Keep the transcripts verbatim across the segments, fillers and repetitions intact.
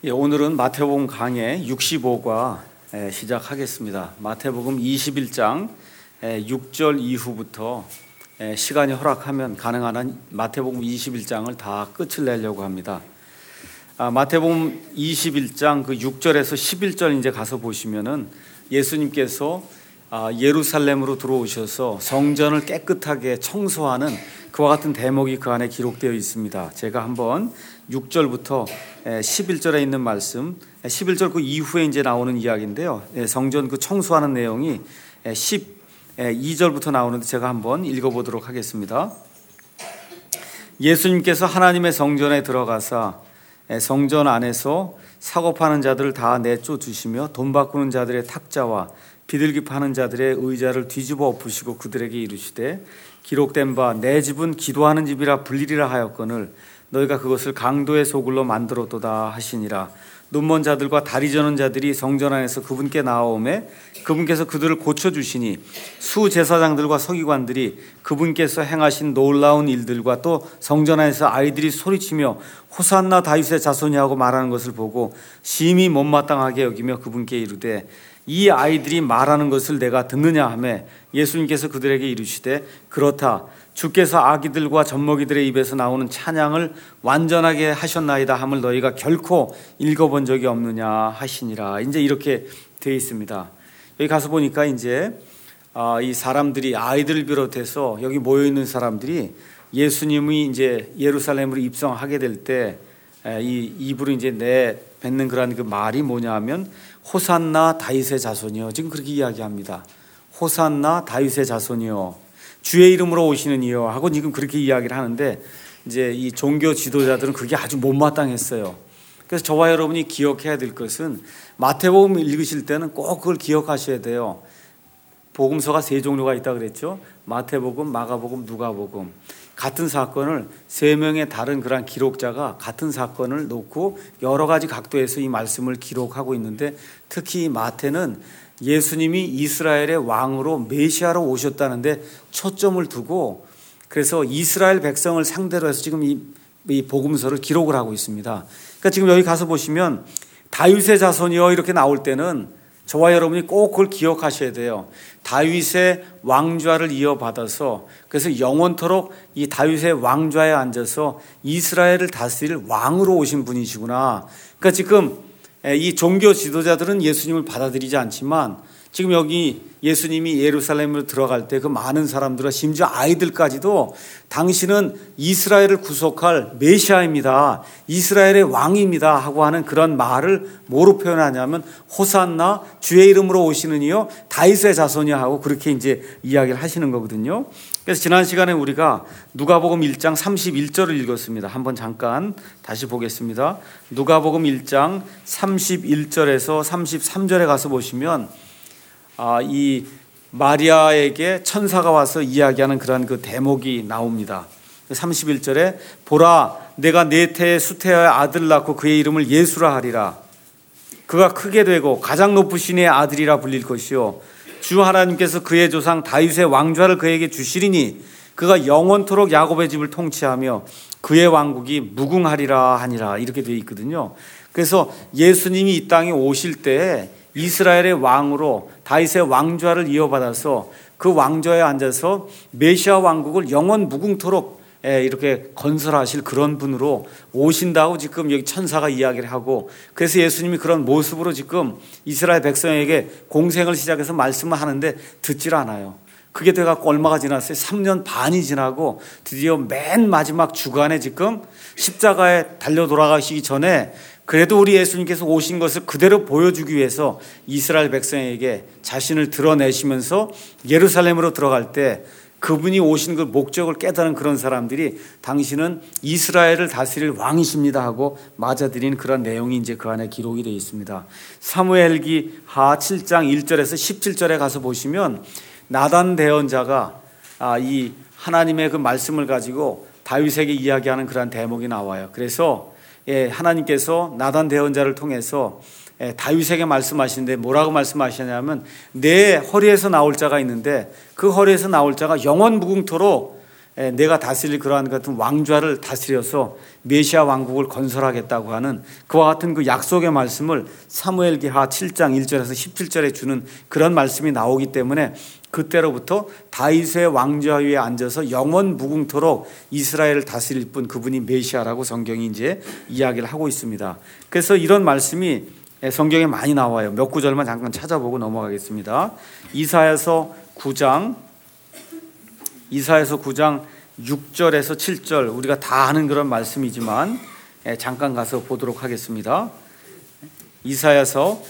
예, 오늘은 마태복음 강해 육십오 과 예, 시작하겠습니다. 마태복음 이십일 장 예, 육 절 이후부터 예, 시간이 허락하면 가능한 한 마태복음 이십일 장을 다 끝을 내려고 합니다. 아, 마태복음 이십일 장 그 육 절에서 십일 절 이제 가서 보시면은 예수님께서 아, 예루살렘으로 들어오셔서 성전을 깨끗하게 청소하는 그와 같은 대목이 그 안에 기록되어 있습니다. 제가 한번 육 절부터 십일 절에 있는 말씀, 십일 절 그 이후에 이제 나오는 이야기인데요. 성전 그 청소하는 내용이 십이 절부터 나오는데 제가 한번 읽어보도록 하겠습니다. 예수님께서 하나님의 성전에 들어가사 성전 안에서 사고 파는 자들을 다 내쫓으시며 돈 바꾸는 자들의 탁자와 비둘기 파는 자들의 의자를 뒤집어 엎으시고 그들에게 이르시되 기록된 바 내 집은 기도하는 집이라 불리리라 하였거늘 너희가 그것을 강도의 소굴로 만들었도다 하시니라. 눈먼 자들과 다리 저는 자들이 성전 안에서 그분께 나아오매 그분께서 그들을 고쳐주시니 수제사장들과 서기관들이 그분께서 행하신 놀라운 일들과 또 성전 안에서 아이들이 소리치며 호산나 다윗의 자손이 하고 말하는 것을 보고 심히 못마땅하게 여기며 그분께 이르되 이 아이들이 말하는 것을 내가 듣느냐 하매 예수님께서 그들에게 이르시되 그렇다. 주께서 아기들과 젖먹이들의 입에서 나오는 찬양을 완전하게 하셨나이다 함을 너희가 결코 읽어본 적이 없느냐 하시니라. 이제 이렇게 되어 있습니다. 여기 가서 보니까 이제 이 사람들이 아이들을 비롯해서 여기 모여 있는 사람들이 예수님이 이제 예루살렘으로 입성하게 될 때 이 입으로 이제 내뱉는 그런 그 말이 뭐냐하면 호산나 다윗의 자손이요. 지금 그렇게 이야기합니다. 호산나 다윗의 자손이요. 주의 이름으로 오시는 이요 하고 지금 그렇게 이야기를 하는데 이제 이 종교 지도자들은 그게 아주 못마땅했어요. 그래서 저와 여러분이 기억해야 될 것은 마태복음 읽으실 때는 꼭 그걸 기억하셔야 돼요. 복음서가 세 종류가 있다 그랬죠. 마태복음, 마가복음, 누가복음. 같은 사건을 세 명의 다른 그런 기록자가 같은 사건을 놓고 여러 가지 각도에서 이 말씀을 기록하고 있는데 특히 마태는 예수님이 이스라엘의 왕으로 메시아로 오셨다는데 초점을 두고 그래서 이스라엘 백성을 상대로 해서 지금 이, 이 복음서를 기록을 하고 있습니다. 그러니까 지금 여기 가서 보시면 다윗의 자손이요 이렇게 나올 때는 저와 여러분이 꼭 그걸 기억하셔야 돼요. 다윗의 왕좌를 이어받아서 그래서 영원토록 이 다윗의 왕좌에 앉아서 이스라엘을 다스릴 왕으로 오신 분이시구나. 그러니까 지금 이 종교 지도자들은 예수님을 받아들이지 않지만 지금 여기 예수님이 예루살렘으로 들어갈 때 그 많은 사람들과 심지어 아이들까지도 당신은 이스라엘을 구속할 메시아입니다. 이스라엘의 왕입니다. 하고 하는 그런 말을 뭐로 표현하냐면 호산나 주의 이름으로 오시는 이요 다윗의 자손이야 하고 그렇게 이제 이야기를 하시는 거거든요. 그래서 지난 시간에 우리가 누가복음 일 장 삼십일 절을 읽었습니다. 한번 잠깐 다시 보겠습니다. 누가복음 일 장 삼십일 절에서 삼십삼 절에 가서 보시면 아, 이 마리아에게 천사가 와서 이야기하는 그런 그 대목이 나옵니다. 삼십일 절에 보라 내가 네 태에 수태하여 아들 낳고 그의 이름을 예수라 하리라. 그가 크게 되고 가장 높으신 이의 아들이라 불릴 것이요 주 하나님께서 그의 조상 다윗의 왕좌를 그에게 주시리니 그가 영원토록 야곱의 집을 통치하며 그의 왕국이 무궁하리라 하니라. 이렇게 되어 있거든요. 그래서 예수님이 이 땅에 오실 때 이스라엘의 왕으로 다윗의 왕좌를 이어받아서 그 왕좌에 앉아서 메시아 왕국을 영원 무궁토록 이렇게 건설하실 그런 분으로 오신다고 지금 여기 천사가 이야기를 하고 그래서 예수님이 그런 모습으로 지금 이스라엘 백성에게 공생을 시작해서 말씀을 하는데 듣질 않아요. 그게 돼갖고 얼마가 지났어요? 삼 년 반이 지나고 드디어 맨 마지막 주간에 지금 십자가에 달려 돌아가시기 전에 그래도 우리 예수님께서 오신 것을 그대로 보여주기 위해서 이스라엘 백성에게 자신을 드러내시면서 예루살렘으로 들어갈 때 그분이 오신 그 목적을 깨달은 그런 사람들이 당신은 이스라엘을 다스릴 왕이십니다 하고 맞아들인 그런 내용이 이제 그 안에 기록이 되어 있습니다. 사무엘기 하 칠 장 일 절에서 십칠 절에 가서 보시면 나단 대언자가 이 하나님의 그 말씀을 가지고 다윗에게 이야기하는 그런 대목이 나와요. 그래서 예, 하나님께서 나단 대언자를 통해서 예, 다윗에게 말씀하시는데 뭐라고 말씀하시냐면 내 허리에서 나올 자가 있는데 그 허리에서 나올 자가 영원 무궁토록 내가 다스릴 그러한 같은 왕좌를 다스려서 메시아 왕국을 건설하겠다고 하는 그와 같은 그 약속의 말씀을 사무엘기하 칠 장 일 절에서 십칠 절에 주는 그런 말씀이 나오기 때문에 그때로부터 다윗의 왕좌 위에 앉아서 영원 무궁토록 이스라엘을 다스릴 분, 그분이 메시아라고 성경이 이제 이야기를 하고 있습니다. 그래서 이런 말씀이 성경에 많이 나와요. 몇 구절만 잠깐 찾아보고 넘어가겠습니다. 이사야서 구 장 이사야서 구 장 육 절에서 칠 절, 우리가 다 아는 그런 말씀이지만 잠깐 가서 보도록 하겠습니다. 이사야서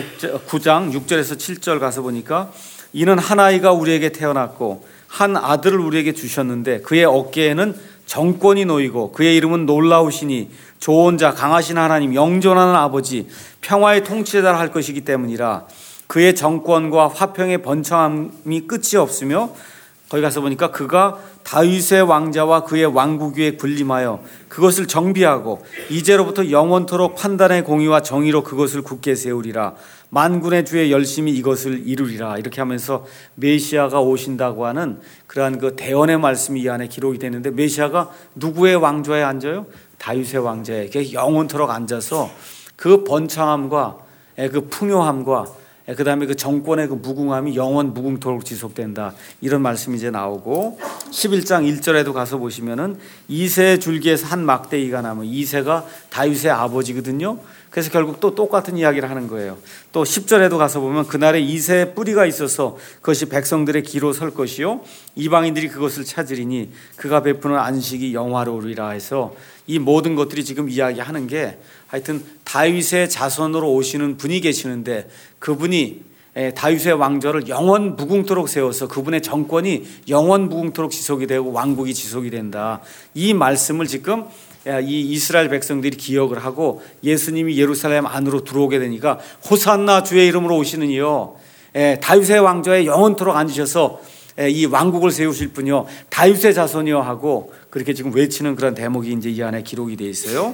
구 장 육 절에서 칠 절 가서 보니까, 이는 한 아이가 우리에게 태어났고 한 아들을 우리에게 주셨는데 그의 어깨에는 정권이 놓이고 그의 이름은 놀라우시니 좋은 자, 강하신 하나님, 영존하는 아버지, 평화의 통치자라 할 것이기 때문이라. 그의 정권과 화평의 번창함이 끝이 없으며, 거기 가서 보니까 그가 다윗의 왕자와 그의 왕국 위에 군림하여 그것을 정비하고 이제로부터 영원토록 판단의 공의와 정의로 그것을 굳게 세우리라. 만군의 주의 열심히 이것을 이루리라. 이렇게 하면서 메시아가 오신다고 하는 그러한 그 대언의 말씀이 이 안에 기록이 되는데, 메시아가 누구의 왕좌에 앉아요? 다윗의 왕좌에 영원토록 앉아서 그 번창함과 그 풍요함과 그 다음에 그 정권의 그 무궁함이 영원 무궁토록 지속된다, 이런 말씀이 이제 나오고, 십일 장 일 절에도 가서 보시면은 이새의 줄기에서 한 막대기가 나면, 이새가 다윗의 아버지거든요. 그래서 결국 또 똑같은 이야기를 하는 거예요. 또 십 절에도 가서 보면 그날에 이새의 뿌리가 있어서 그것이 백성들의 기로 설 것이요 이방인들이 그것을 찾으리니 그가 베푸는 안식이 영화로우리라 해서, 이 모든 것들이 지금 이야기하는 게 하여튼 다윗의 자손으로 오시는 분이 계시는데, 그분이 다윗의 왕좌를 영원 무궁토록 세워서 그분의 정권이 영원 무궁토록 지속이 되고 왕국이 지속이 된다, 이 말씀을 지금 이 이스라엘 백성들이 기억을 하고, 예수님이 예루살렘 안으로 들어오게 되니까 호산나 주의 이름으로 오시는 이요, 다윗의 왕좌에 영원토록 앉으셔서 이 왕국을 세우실 분이요, 다윗의 자손이요 하고 그렇게 지금 외치는 그런 대목이 이제 이 안에 기록이 되어 있어요.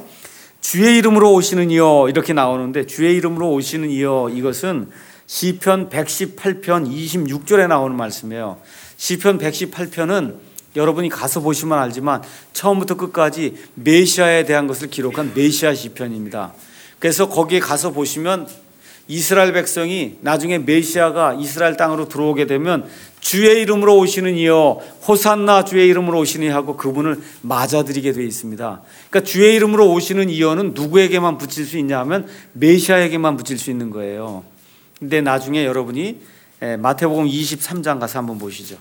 주의 이름으로 오시는 이요, 이렇게 나오는데, 주의 이름으로 오시는 이요, 이것은 시편 백십팔 편 이십육 절에 나오는 말씀이에요. 시편 백십팔 편은 여러분이 가서 보시면 알지만 처음부터 끝까지 메시아에 대한 것을 기록한 메시아 시편입니다. 그래서 거기에 가서 보시면 이스라엘 백성이 나중에 메시아가 이스라엘 땅으로 들어오게 되면 주의 이름으로 오시는 이여, 호산나 주의 이름으로 오시니 하고 그분을 맞아들이게 되어 있습니다. 그러니까 주의 이름으로 오시는 이여는 누구에게만 붙일 수 있냐 하면 메시아에게만 붙일 수 있는 거예요. 근데 나중에 여러분이 마태복음 이십삼 장 가서 한번 보시죠.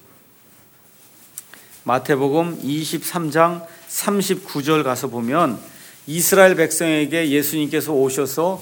마태복음 이십삼 장 삼십구 절 가서 보면, 이스라엘 백성에게 예수님께서 오셔서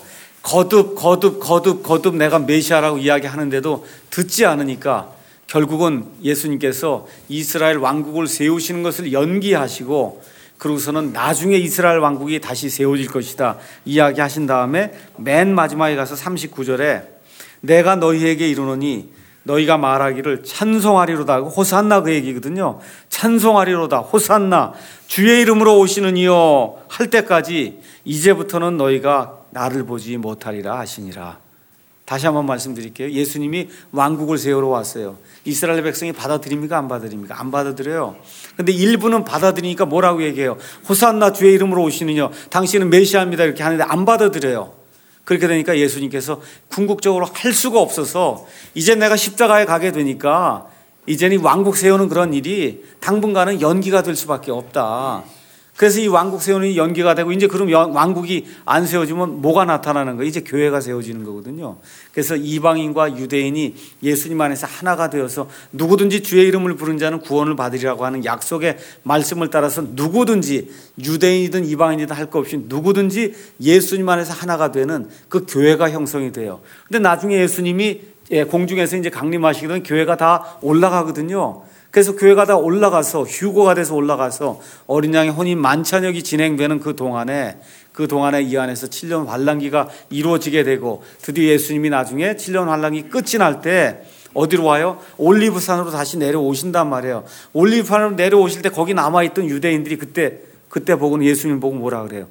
거듭 거듭 거듭 거듭 내가 메시아라고 이야기하는데도 듣지 않으니까 결국은 예수님께서 이스라엘 왕국을 세우시는 것을 연기하시고, 그러고서는 나중에 이스라엘 왕국이 다시 세워질 것이다 이야기하신 다음에 맨 마지막에 가서 삼십구 절에 내가 너희에게 이르노니 너희가 말하기를 찬송하리로다, 호산나 그 얘기거든요. 찬송하리로다, 호산나 주의 이름으로 오시는 이여 할 때까지 이제부터는 너희가 나를 보지 못하리라 하시니라. 다시 한번 말씀드릴게요. 예수님이 왕국을 세우러 왔어요. 이스라엘 백성이 받아들입니까? 안 받아들입니까? 안 받아들여요. 근데 일부는 받아들이니까 뭐라고 얘기해요? 호산나 주의 이름으로 오시느냐, 당신은 메시아입니다, 이렇게 하는데 안 받아들여요. 그렇게 되니까 예수님께서 궁극적으로 할 수가 없어서 이제 내가 십자가에 가게 되니까 이제는 왕국 세우는 그런 일이 당분간은 연기가 될 수밖에 없다. 그래서 이 왕국 세우는 일이 연기가 되고, 이제 그럼 왕국이 안 세워지면 뭐가 나타나는 거예요? 이제 교회가 세워지는 거거든요. 그래서 이방인과 유대인이 예수님 안에서 하나가 되어서 누구든지 주의 이름을 부른 자는 구원을 받으리라고 하는 약속의 말씀을 따라서 누구든지 유대인이든 이방인이든 할 것 없이 누구든지 예수님 안에서 하나가 되는 그 교회가 형성이 돼요. 근데 나중에 예수님이 공중에서 이제 강림하시게 되면 교회가 다 올라가거든요. 그래서 교회가 다 올라가서 휴거가 돼서 올라가서 어린 양의 혼인 만찬역이 진행되는 그 동안에 그 동안에 이 안에서 칠 년 환란기가 이루어지게 되고, 드디어 예수님이 나중에 칠 년 환란기 끝이 날 때 어디로 와요? 올리브산으로 다시 내려오신단 말이에요. 올리브산으로 내려오실 때 거기 남아있던 유대인들이 그때 그때 보고는 예수님 보고 뭐라 그래요?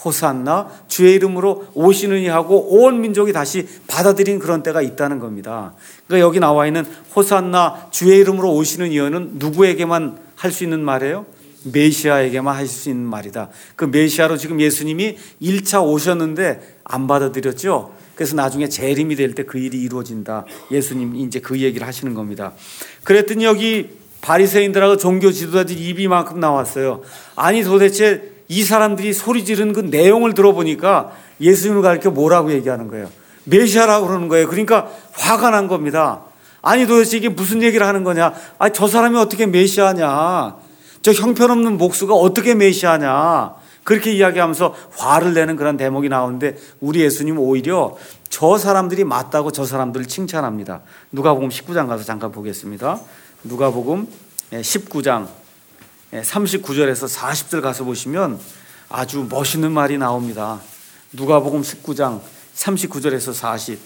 호산나 주의 이름으로 오시느니 하고 온 민족이 다시 받아들인 그런 때가 있다는 겁니다. 그러니까 여기 나와 있는 호산나 주의 이름으로 오시는 이여는 누구에게만 할 수 있는 말이에요? 메시아에게만 하실 수 있는 말이다. 그 메시아로 지금 예수님이 일 차 오셨는데 안 받아들였죠. 그래서 나중에 재림이 될 때 그 일이 이루어진다. 예수님이 이제 그 얘기를 하시는 겁니다. 그랬더니 여기 바리새인들하고 종교 지도자들 입이 이만큼 나왔어요. 아니 도대체 이 사람들이 소리 지르는 그 내용을 들어보니까 예수님을 가리켜 뭐라고 얘기하는 거예요? 메시아라고 그러는 거예요. 그러니까 화가 난 겁니다. 아니 도대체 이게 무슨 얘기를 하는 거냐? 아니 저 사람이 어떻게 메시아냐? 저 형편없는 목수가 어떻게 메시아냐? 그렇게 이야기하면서 화를 내는 그런 대목이 나오는데 우리 예수님은 오히려 저 사람들이 맞다고 저 사람들을 칭찬합니다. 누가복음 십구 장 가서 잠깐 보겠습니다. 누가복음 십구 장 삼십구 절에서 사십 절 가서 보시면 아주 멋있는 말이 나옵니다. 누가복음 십구 장 삼십구 절에서 사십.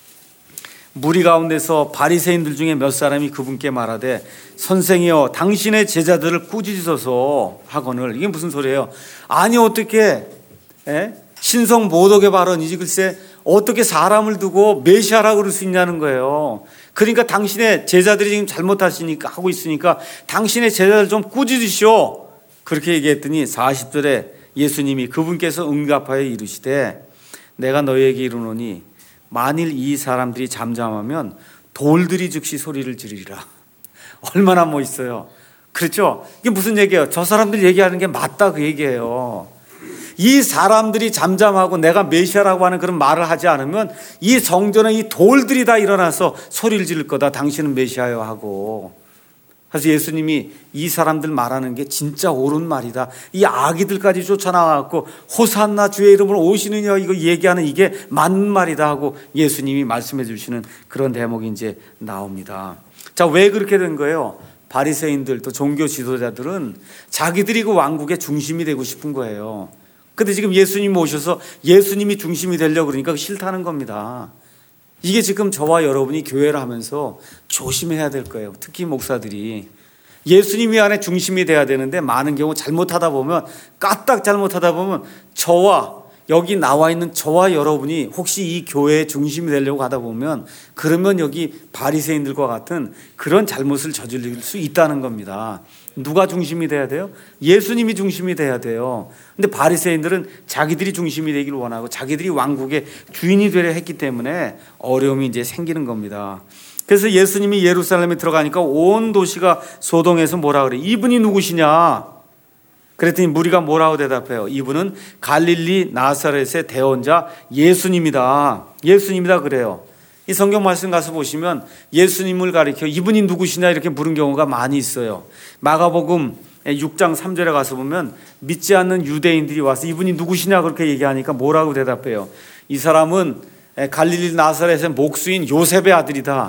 무리 가운데서 바리새인들 중에 몇 사람이 그분께 말하되 선생이여 당신의 제자들을 꾸짖으소서 하거늘. 이게 무슨 소리예요? 아니 어떻게 에? 신성 모독의 발언이지 글쎄 어떻게 사람을 두고 메시아라고 그럴 수 있냐는 거예요. 그러니까 당신의 제자들이 지금 잘못하시니까 하고 있으니까 당신의 제자들 좀 꾸짖으시오. 그렇게 얘기했더니 사십 절에 예수님이 그분께서 응답하여 이르시되 내가 너희에게 이르노니 만일 이 사람들이 잠잠하면 돌들이 즉시 소리를 지르리라. 얼마나 멋있어요. 그렇죠? 이게 무슨 얘기예요? 저 사람들 얘기하는 게 맞다 그 얘기예요. 이 사람들이 잠잠하고 내가 메시아라고 하는 그런 말을 하지 않으면 이 성전에 이 돌들이 다 일어나서 소리를 지를 거다. 당신은 메시아요 하고. 그래서 예수님이 이 사람들 말하는 게 진짜 옳은 말이다. 이 아기들까지 쫓아나와갖고 호산나 주의 이름으로 오시느냐 이거 얘기하는 이게 맞는 말이다 하고 예수님이 말씀해 주시는 그런 대목이 이제 나옵니다. 자, 왜 그렇게 된 거예요? 바리새인들 또 종교 지도자들은 자기들이 그 왕국의 중심이 되고 싶은 거예요. 근데 지금 예수님이 오셔서 예수님이 중심이 되려고 그러니까 싫다는 겁니다. 이게 지금 저와 여러분이 교회를 하면서 조심해야 될 거예요. 특히 목사들이. 예수님이 안에 중심이 돼야 되는데 많은 경우 잘못하다 보면 까딱 잘못하다 보면 저와 여기 나와 있는 저와 여러분이 혹시 이 교회의 중심이 되려고 하다 보면 그러면 여기 바리새인들과 같은 그런 잘못을 저지를 수 있다는 겁니다. 누가 중심이 돼야 돼요? 예수님이 중심이 돼야 돼요. 근데 바리새인들은 자기들이 중심이 되기를 원하고 자기들이 왕국의 주인이 되려 했기 때문에 어려움이 이제 생기는 겁니다. 그래서 예수님이 예루살렘에 들어가니까 온 도시가 소동해서 뭐라 그래? 이분이 누구시냐? 그랬더니 무리가 뭐라고 대답해요? 이분은 갈릴리 나사렛의 대원자 예수님이다. 예수님이다 그래요. 이 성경 말씀 가서 보시면 예수님을 가리켜 이분이 누구시냐 이렇게 물은 경우가 많이 있어요. 마가복음 육 장 삼 절에 가서 보면 믿지 않는 유대인들이 와서 이분이 누구시냐 그렇게 얘기하니까 뭐라고 대답해요? 이 사람은 갈릴리 나사렛의 목수인 요셉의 아들이다.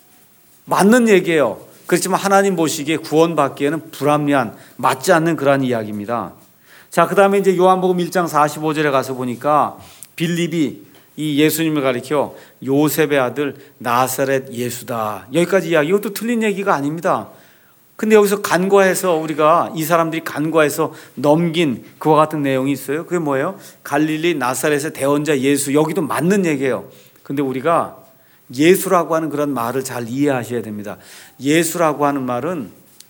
맞는 얘기예요. 그렇지만 하나님 보시기에 구원받기에는 불합리한 맞지 않는 그러한 이야기입니다. 자, 그 다음에 이제 요한복음 일 장 사십오 절에 가서 보니까 빌립이 이 예수님을 가리켜 요셉의 아들 나사렛 예수다. 여기까지 이야기. 이것도 틀린 얘기가 아닙니다. 근데 여기서 간과해서 우리가 이 사람들이 간과해서 넘긴 그와 같은 내용이 있어요. 그게 뭐예요? 갈릴리 나사렛의 대원자 예수. 여기도 맞는 얘기예요. 근데 우리가 예수라고 하는 그런 말을 잘 이해하셔야 됩니다. 예수라고 하는 말은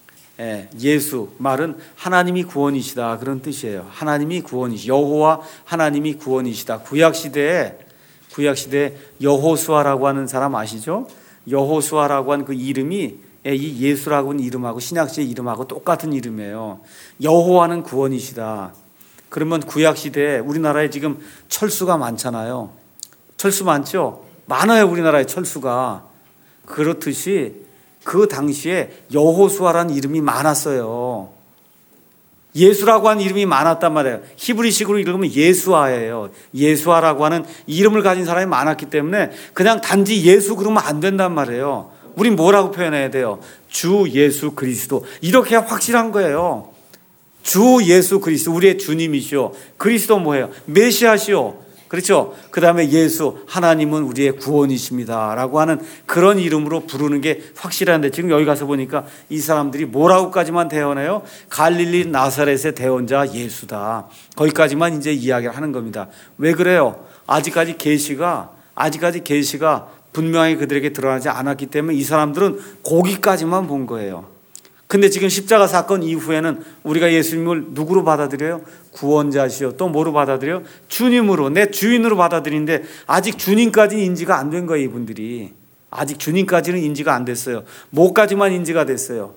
예수 말은 하나님이 구원이시다 그런 뜻이에요. 하나님이 구원이시 여호와 하나님이 구원이시다. 구약 시대에 구약 시대에 여호수아라고 하는 사람 아시죠? 여호수아라고 하는 그 이름이 이 예수라고 하는 이름하고 신약 시대 이름하고 똑같은 이름이에요. 여호와는 구원이시다. 그러면 구약 시대에 우리나라에 지금 철수가 많잖아요. 철수 많죠? 많아요. 우리나라에 철수가. 그렇듯이 그 당시에 여호수아라는 이름이 많았어요. 예수라고 하는 이름이 많았단 말이에요. 히브리식으로 읽으면 예수아예요. 예수아라고 하는 이름을 가진 사람이 많았기 때문에 그냥 단지 예수 그러면 안 된단 말이에요. 우린 뭐라고 표현해야 돼요? 주 예수 그리스도. 이렇게 확실한 거예요. 주 예수 그리스도 우리의 주님이시오. 그리스도 뭐예요? 메시아시오. 그렇죠? 그 다음에 예수, 하나님은 우리의 구원이십니다 라고 하는 그런 이름으로 부르는 게 확실한데 지금 여기 가서 보니까 이 사람들이 뭐라고까지만 대언해요? 갈릴리 나사렛의 대원자 예수다. 거기까지만 이제 이야기를 하는 겁니다. 왜 그래요? 아직까지 계시가 아직까지 계시가 분명히 그들에게 드러나지 않았기 때문에 이 사람들은 거기까지만 본 거예요. 근데 지금 십자가 사건 이후에는 우리가 예수님을 누구로 받아들여요? 구원자시요. 또 뭐로 받아들여요? 주님으로, 내 주인으로 받아들이는데 아직 주님까지 인지가 안 된 거예요. 이분들이 아직 주님까지는 인지가 안 됐어요. 뭐까지만 인지가 됐어요?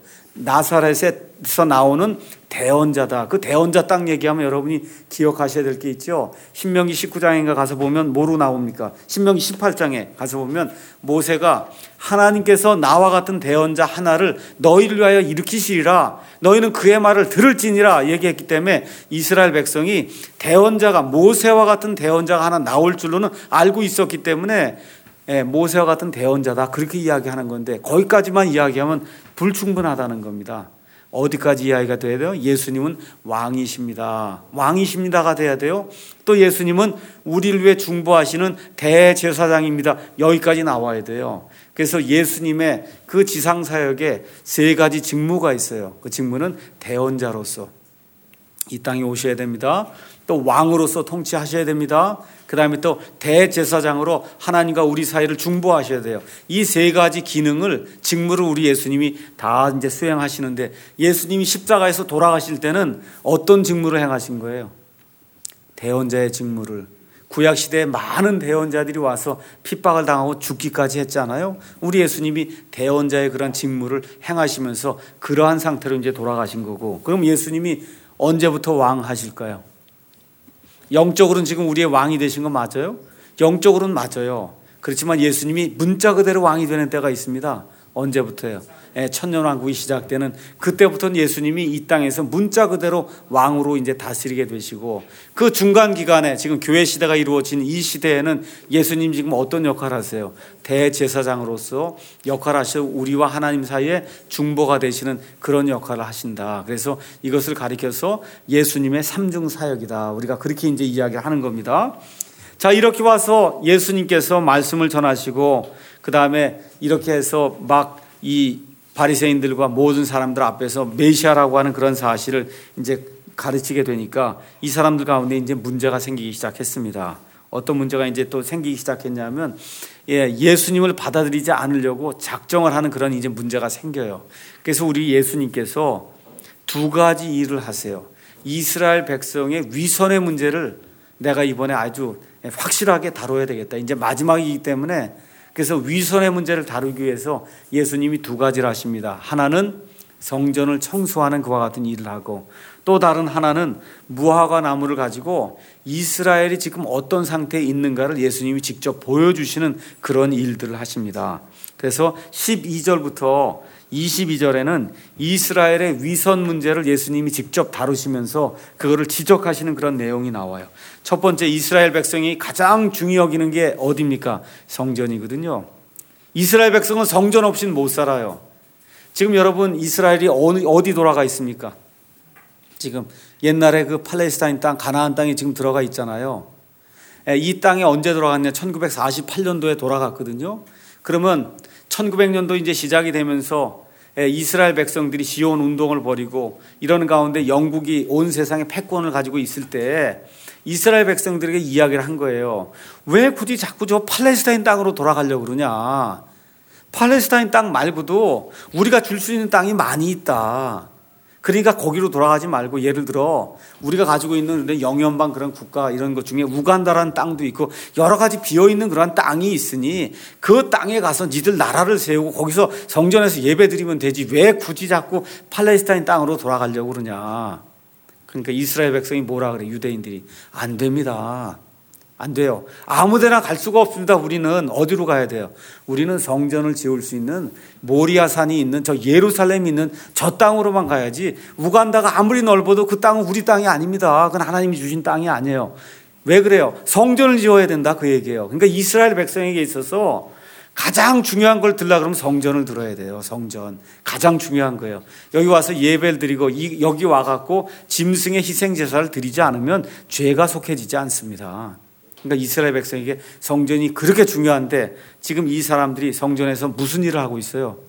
나사렛에서 나오는 대언자다. 그 대언자 딱 얘기하면 여러분이 기억하셔야 될 게 있죠. 신명기 십구 장인가 가서 보면 뭐로 나옵니까? 신명기 십팔 장에 가서 보면 모세가 하나님께서 나와 같은 대언자 하나를 너희를 위하여 일으키시리라. 너희는 그의 말을 들을지니라 얘기했기 때문에 이스라엘 백성이 대언자가, 모세와 같은 대언자가 하나 나올 줄로는 알고 있었기 때문에 예, 모세와 같은 대언자다 그렇게 이야기하는 건데, 거기까지만 이야기하면 불충분하다는 겁니다. 어디까지 이야기가 돼야 돼요? 예수님은 왕이십니다. 왕이십니다가 돼야 돼요. 또 예수님은 우리를 위해 중보하시는 대제사장입니다. 여기까지 나와야 돼요. 그래서 예수님의 그 지상사역에 세 가지 직무가 있어요. 그 직무는 대언자로서 이 땅에 오셔야 됩니다. 또 왕으로서 통치하셔야 됩니다. 그 다음에 또 대제사장으로 하나님과 우리 사이를 중보하셔야 돼요. 이 세 가지 기능을, 직무를 우리 예수님이 다 이제 수행하시는데, 예수님이 십자가에서 돌아가실 때는 어떤 직무를 행하신 거예요? 대언자의 직무를. 구약시대에 많은 대언자들이 와서 핍박을 당하고 죽기까지 했잖아요. 우리 예수님이 대언자의 그런 직무를 행하시면서 그러한 상태로 이제 돌아가신 거고, 그럼 예수님이 언제부터 왕 하실까요? 영적으로는 지금 우리의 왕이 되신 건 맞아요? 영적으로는 맞아요. 그렇지만 예수님이 문자 그대로 왕이 되는 때가 있습니다. 언제부터요? 예, 천년왕국이 시작되는 그때부터는 예수님이 이 땅에서 문자 그대로 왕으로 이제 다스리게 되시고, 그 중간 기간에 지금 교회 시대가 이루어진 이 시대에는 예수님 지금 어떤 역할을 하세요? 대제사장으로서 역할을 하시고 우리와 하나님 사이에 중보가 되시는 그런 역할을 하신다. 그래서 이것을 가리켜서 예수님의 삼중 사역이다. 우리가 그렇게 이제 이야기하는 겁니다. 자, 이렇게 와서 예수님께서 말씀을 전하시고, 그 다음에 이렇게 해서 막 이 바리새인들과 모든 사람들 앞에서 메시아라고 하는 그런 사실을 이제 가르치게 되니까 이 사람들 가운데 이제 문제가 생기기 시작했습니다. 어떤 문제가 이제 또 생기기 시작했냐면, 예, 예수님을 받아들이지 않으려고 작정을 하는 그런 이제 문제가 생겨요. 그래서 우리 예수님께서 두 가지 일을 하세요. 이스라엘 백성의 위선의 문제를 내가 이번에 아주 확실하게 다뤄야 되겠다. 이제 마지막이기 때문에, 그래서 위선의 문제를 다루기 위해서 예수님이 두 가지를 하십니다. 하나는 성전을 청소하는 그와 같은 일을 하고, 또 다른 하나는 무화과 나무를 가지고 이스라엘이 지금 어떤 상태에 있는가를 예수님이 직접 보여주시는 그런 일들을 하십니다. 그래서 십이 절부터 이십이 절에는 이스라엘의 위선 문제를 예수님이 직접 다루시면서 그거를 지적하시는 그런 내용이 나와요. 첫 번째, 이스라엘 백성이 가장 중히 여기는 게 어디입니까? 성전이거든요. 이스라엘 백성은 성전 없이는 못 살아요. 지금 여러분, 이스라엘이 어디, 어디 돌아가 있습니까? 지금 옛날에 그 팔레스타인 땅, 가나안 땅에 지금 들어가 있잖아요. 이 땅에 언제 돌아갔냐? 천구백사십팔 년도에 돌아갔거든요. 그러면 천구백 년도 이제 시작이 되면서 이스라엘 백성들이 시온 운동을 벌이고 이러는 가운데 영국이 온 세상에 패권을 가지고 있을 때 이스라엘 백성들에게 이야기를 한 거예요. 왜 굳이 자꾸 저 팔레스타인 땅으로 돌아가려고 그러냐? 팔레스타인 땅 말고도 우리가 줄 수 있는 땅이 많이 있다. 그러니까 거기로 돌아가지 말고, 예를 들어 우리가 가지고 있는 영연방 그런 국가 이런 것 중에 우간다라는 땅도 있고 여러 가지 비어있는 그런 땅이 있으니 그 땅에 가서 니들 나라를 세우고 거기서 성전에서 예배 드리면 되지 왜 굳이 자꾸 팔레스타인 땅으로 돌아가려고 그러냐. 그러니까 이스라엘 백성이 뭐라 그래? 유대인들이 안 됩니다. 안 돼요. 아무데나 갈 수가 없습니다. 우리는 어디로 가야 돼요? 우리는 성전을 지을 수 있는 모리아산이 있는 저 예루살렘이 있는 저 땅으로만 가야지, 우간다가 아무리 넓어도 그 땅은 우리 땅이 아닙니다. 그건 하나님이 주신 땅이 아니에요. 왜 그래요? 성전을 지어야 된다 그 얘기예요. 그러니까 이스라엘 백성에게 있어서 가장 중요한 걸 들라 그러면 성전을 들어야 돼요. 성전 가장 중요한 거예요. 여기 와서 예배를 드리고 이, 여기 와갖고 짐승의 희생제사를 드리지 않으면 죄가 속해지지 않습니다. 그러니까 이스라엘 백성에게 성전이 그렇게 중요한데 지금 이 사람들이 성전에서 무슨 일을 하고 있어요?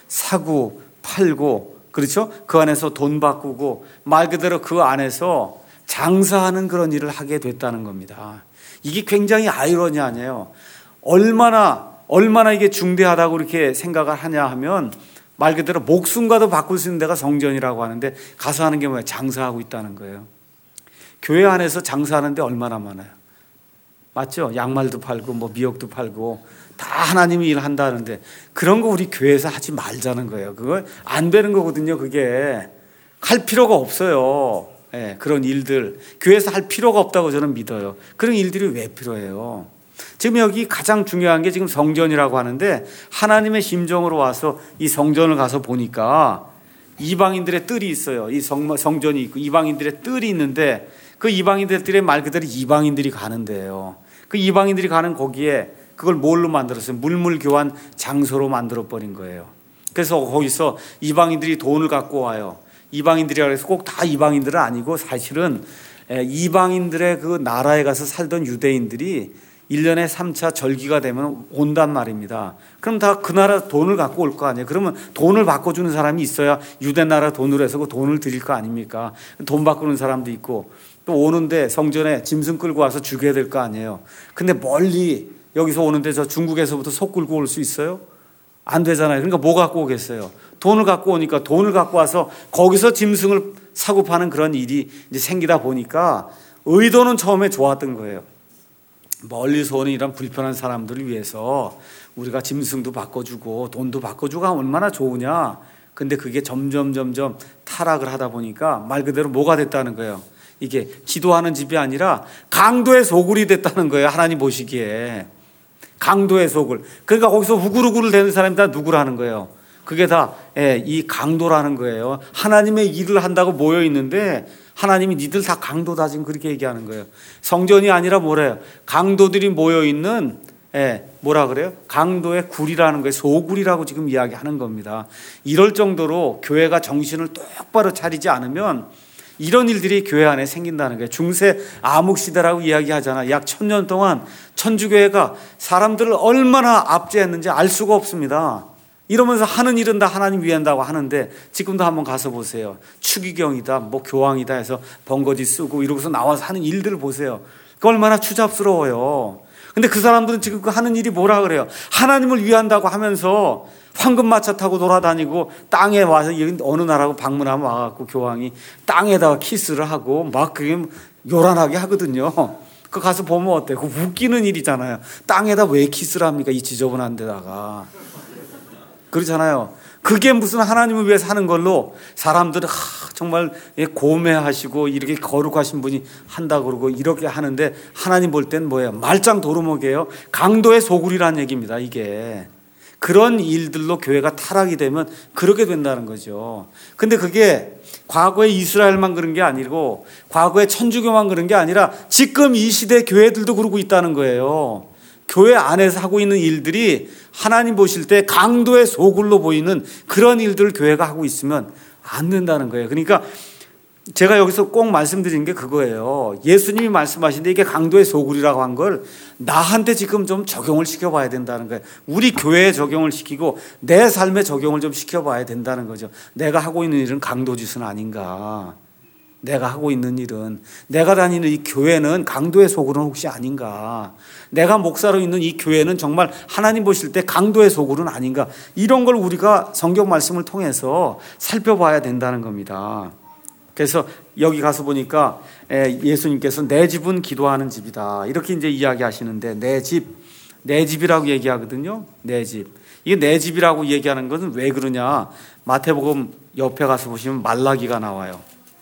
사고 팔고, 그렇죠? 그 안에서 돈 바꾸고 말 그대로 그 안에서 장사하는 그런 일을 하게 됐다는 겁니다. 이게 굉장히 아이러니 아니에요. 얼마나 얼마나 이게 중대하다고 이렇게 생각을 하냐 하면, 말 그대로 목숨과도 바꿀 수 있는 데가 성전이라고 하는데 가서 하는 게 뭐예요? 장사하고 있다는 거예요. 교회 안에서 장사하는데 얼마나 많아요. 맞죠? 양말도 팔고 뭐 미역도 팔고 다 하나님이 일한다는데 그런 거 우리 교회에서 하지 말자는 거예요. 그거 안 되는 거거든요. 그게 할 필요가 없어요. 예, 그런 일들 교회에서 할 필요가 없다고 저는 믿어요. 그런 일들이 왜 필요해요? 지금 여기 가장 중요한 게 지금 성전이라고 하는데 하나님의 심정으로 와서 이 성전을 가서 보니까 이방인들의 뜰이 있어요. 이 성, 성전이 있고 이방인들의 뜰이 있는데 그 이방인들의 뜰에 말 그대로 이방인들이 가는 데예요. 그 이방인들이 가는 거기에 그걸 뭘로 만들었어요? 물물교환 장소로 만들어버린 거예요. 그래서 거기서 이방인들이 돈을 갖고 와요. 이방인들이라고 해서 꼭 다 이방인들은 아니고 사실은 이방인들의 그 나라에 가서 살던 유대인들이 일 년에 삼 차 절기가 되면 온단 말입니다. 그럼 다 그 나라 돈을 갖고 올 거 아니에요. 그러면 돈을 바꿔주는 사람이 있어야 유대 나라 돈으로 해서 그 돈을 드릴 거 아닙니까? 돈 바꾸는 사람도 있고 또 오는데 성전에 짐승 끌고 와서 죽여야 될 거 아니에요. 근데 멀리 여기서 오는데 저 중국에서부터 소 끌고 올 수 있어요? 안 되잖아요. 그러니까 뭐 갖고 오겠어요? 돈을 갖고 오니까 돈을 갖고 와서 거기서 짐승을 사고 파는 그런 일이 이제 생기다 보니까 의도는 처음에 좋았던 거예요. 멀리서 오는 이런 불편한 사람들을 위해서 우리가 짐승도 바꿔주고 돈도 바꿔주고 하면 얼마나 좋으냐. 근데 그게 점점 점점 타락을 하다 보니까 말 그대로 뭐가 됐다는 거예요. 이게 기도하는 집이 아니라 강도의 소굴이 됐다는 거예요. 하나님 보시기에 강도의 소굴. 그러니까 거기서 후구르구를 대는 사람이 다 누구라는 거예요. 그게 다 이 강도라는 거예요. 하나님의 일을 한다고 모여 있는데 하나님이 니들 다 강도다 지금 그렇게 얘기하는 거예요. 성전이 아니라 뭐래요? 강도들이 모여 있는 뭐라 그래요? 강도의 굴이라는 거예요. 소굴이라고 지금 이야기하는 겁니다. 이럴 정도로 교회가 정신을 똑바로 차리지 않으면 이런 일들이 교회 안에 생긴다는 거예요. 중세 암흑시대라고 이야기하잖아. 약 천년 동안 천주교회가 사람들을 얼마나 압제했는지 알 수가 없습니다. 이러면서 하는 일은 다 하나님 위한다고 하는데 지금도 한번 가서 보세요. 추기경이다 뭐 교황이다 해서 번거지 쓰고 이러고서 나와서 하는 일들을 보세요. 그 얼마나 추잡스러워요. 근데 그 사람들은 지금 그 하는 일이 뭐라 그래요? 하나님을 위한다고 하면서 황금마차 타고 돌아다니고 땅에 와서 어느 나라고 방문하면 와갖고 교황이 땅에다가 키스를 하고 막 그게 요란하게 하거든요. 그 가서 보면 어때요? 그 웃기는 일이잖아요. 땅에다 왜 키스를 합니까? 이 지저분한 데다가. 그렇잖아요. 그게 무슨 하나님을 위해서 하는 걸로 사람들은 하, 정말 고매하시고 이렇게 거룩하신 분이 한다 그러고 이렇게 하는데 하나님 볼 땐 뭐예요? 말짱 도루묵이에요. 강도의 소굴이라는 얘기입니다. 이게 그런 일들로 교회가 타락이 되면 그렇게 된다는 거죠. 근데 그게 과거에 이스라엘만 그런 게 아니고 과거에 천주교만 그런 게 아니라 지금 이 시대 교회들도 그러고 있다는 거예요. 교회 안에서 하고 있는 일들이 하나님 보실 때 강도의 소굴로 보이는 그런 일들을 교회가 하고 있으면 안 된다는 거예요. 그러니까 제가 여기서 꼭 말씀드린 게 그거예요. 예수님이 말씀하신데 이게 강도의 소굴이라고 한 걸 나한테 지금 좀 적용을 시켜봐야 된다는 거예요. 우리 교회에 적용을 시키고 내 삶에 적용을 좀 시켜봐야 된다는 거죠. 내가 하고 있는 일은 강도짓은 아닌가. 내가 하고 있는 일은 내가 다니는 이 교회는 강도의 소굴은 혹시 아닌가. 내가 목사로 있는 이 교회는 정말 하나님 보실 때 강도의 소굴은 아닌가. 이런 걸 우리가 성경 말씀을 통해서 살펴봐야 된다는 겁니다. 그래서 여기 가서 보니까 예수님께서 내 집은 기도하는 집이다 이렇게 이제 이야기하시는데 내 집, 내 집이라고 얘기하거든요. 내 집. 이게 내 집이라고 얘기하는 것은 왜 그러냐. 마태복음 옆에 가서 보시면 말라기가 나와요.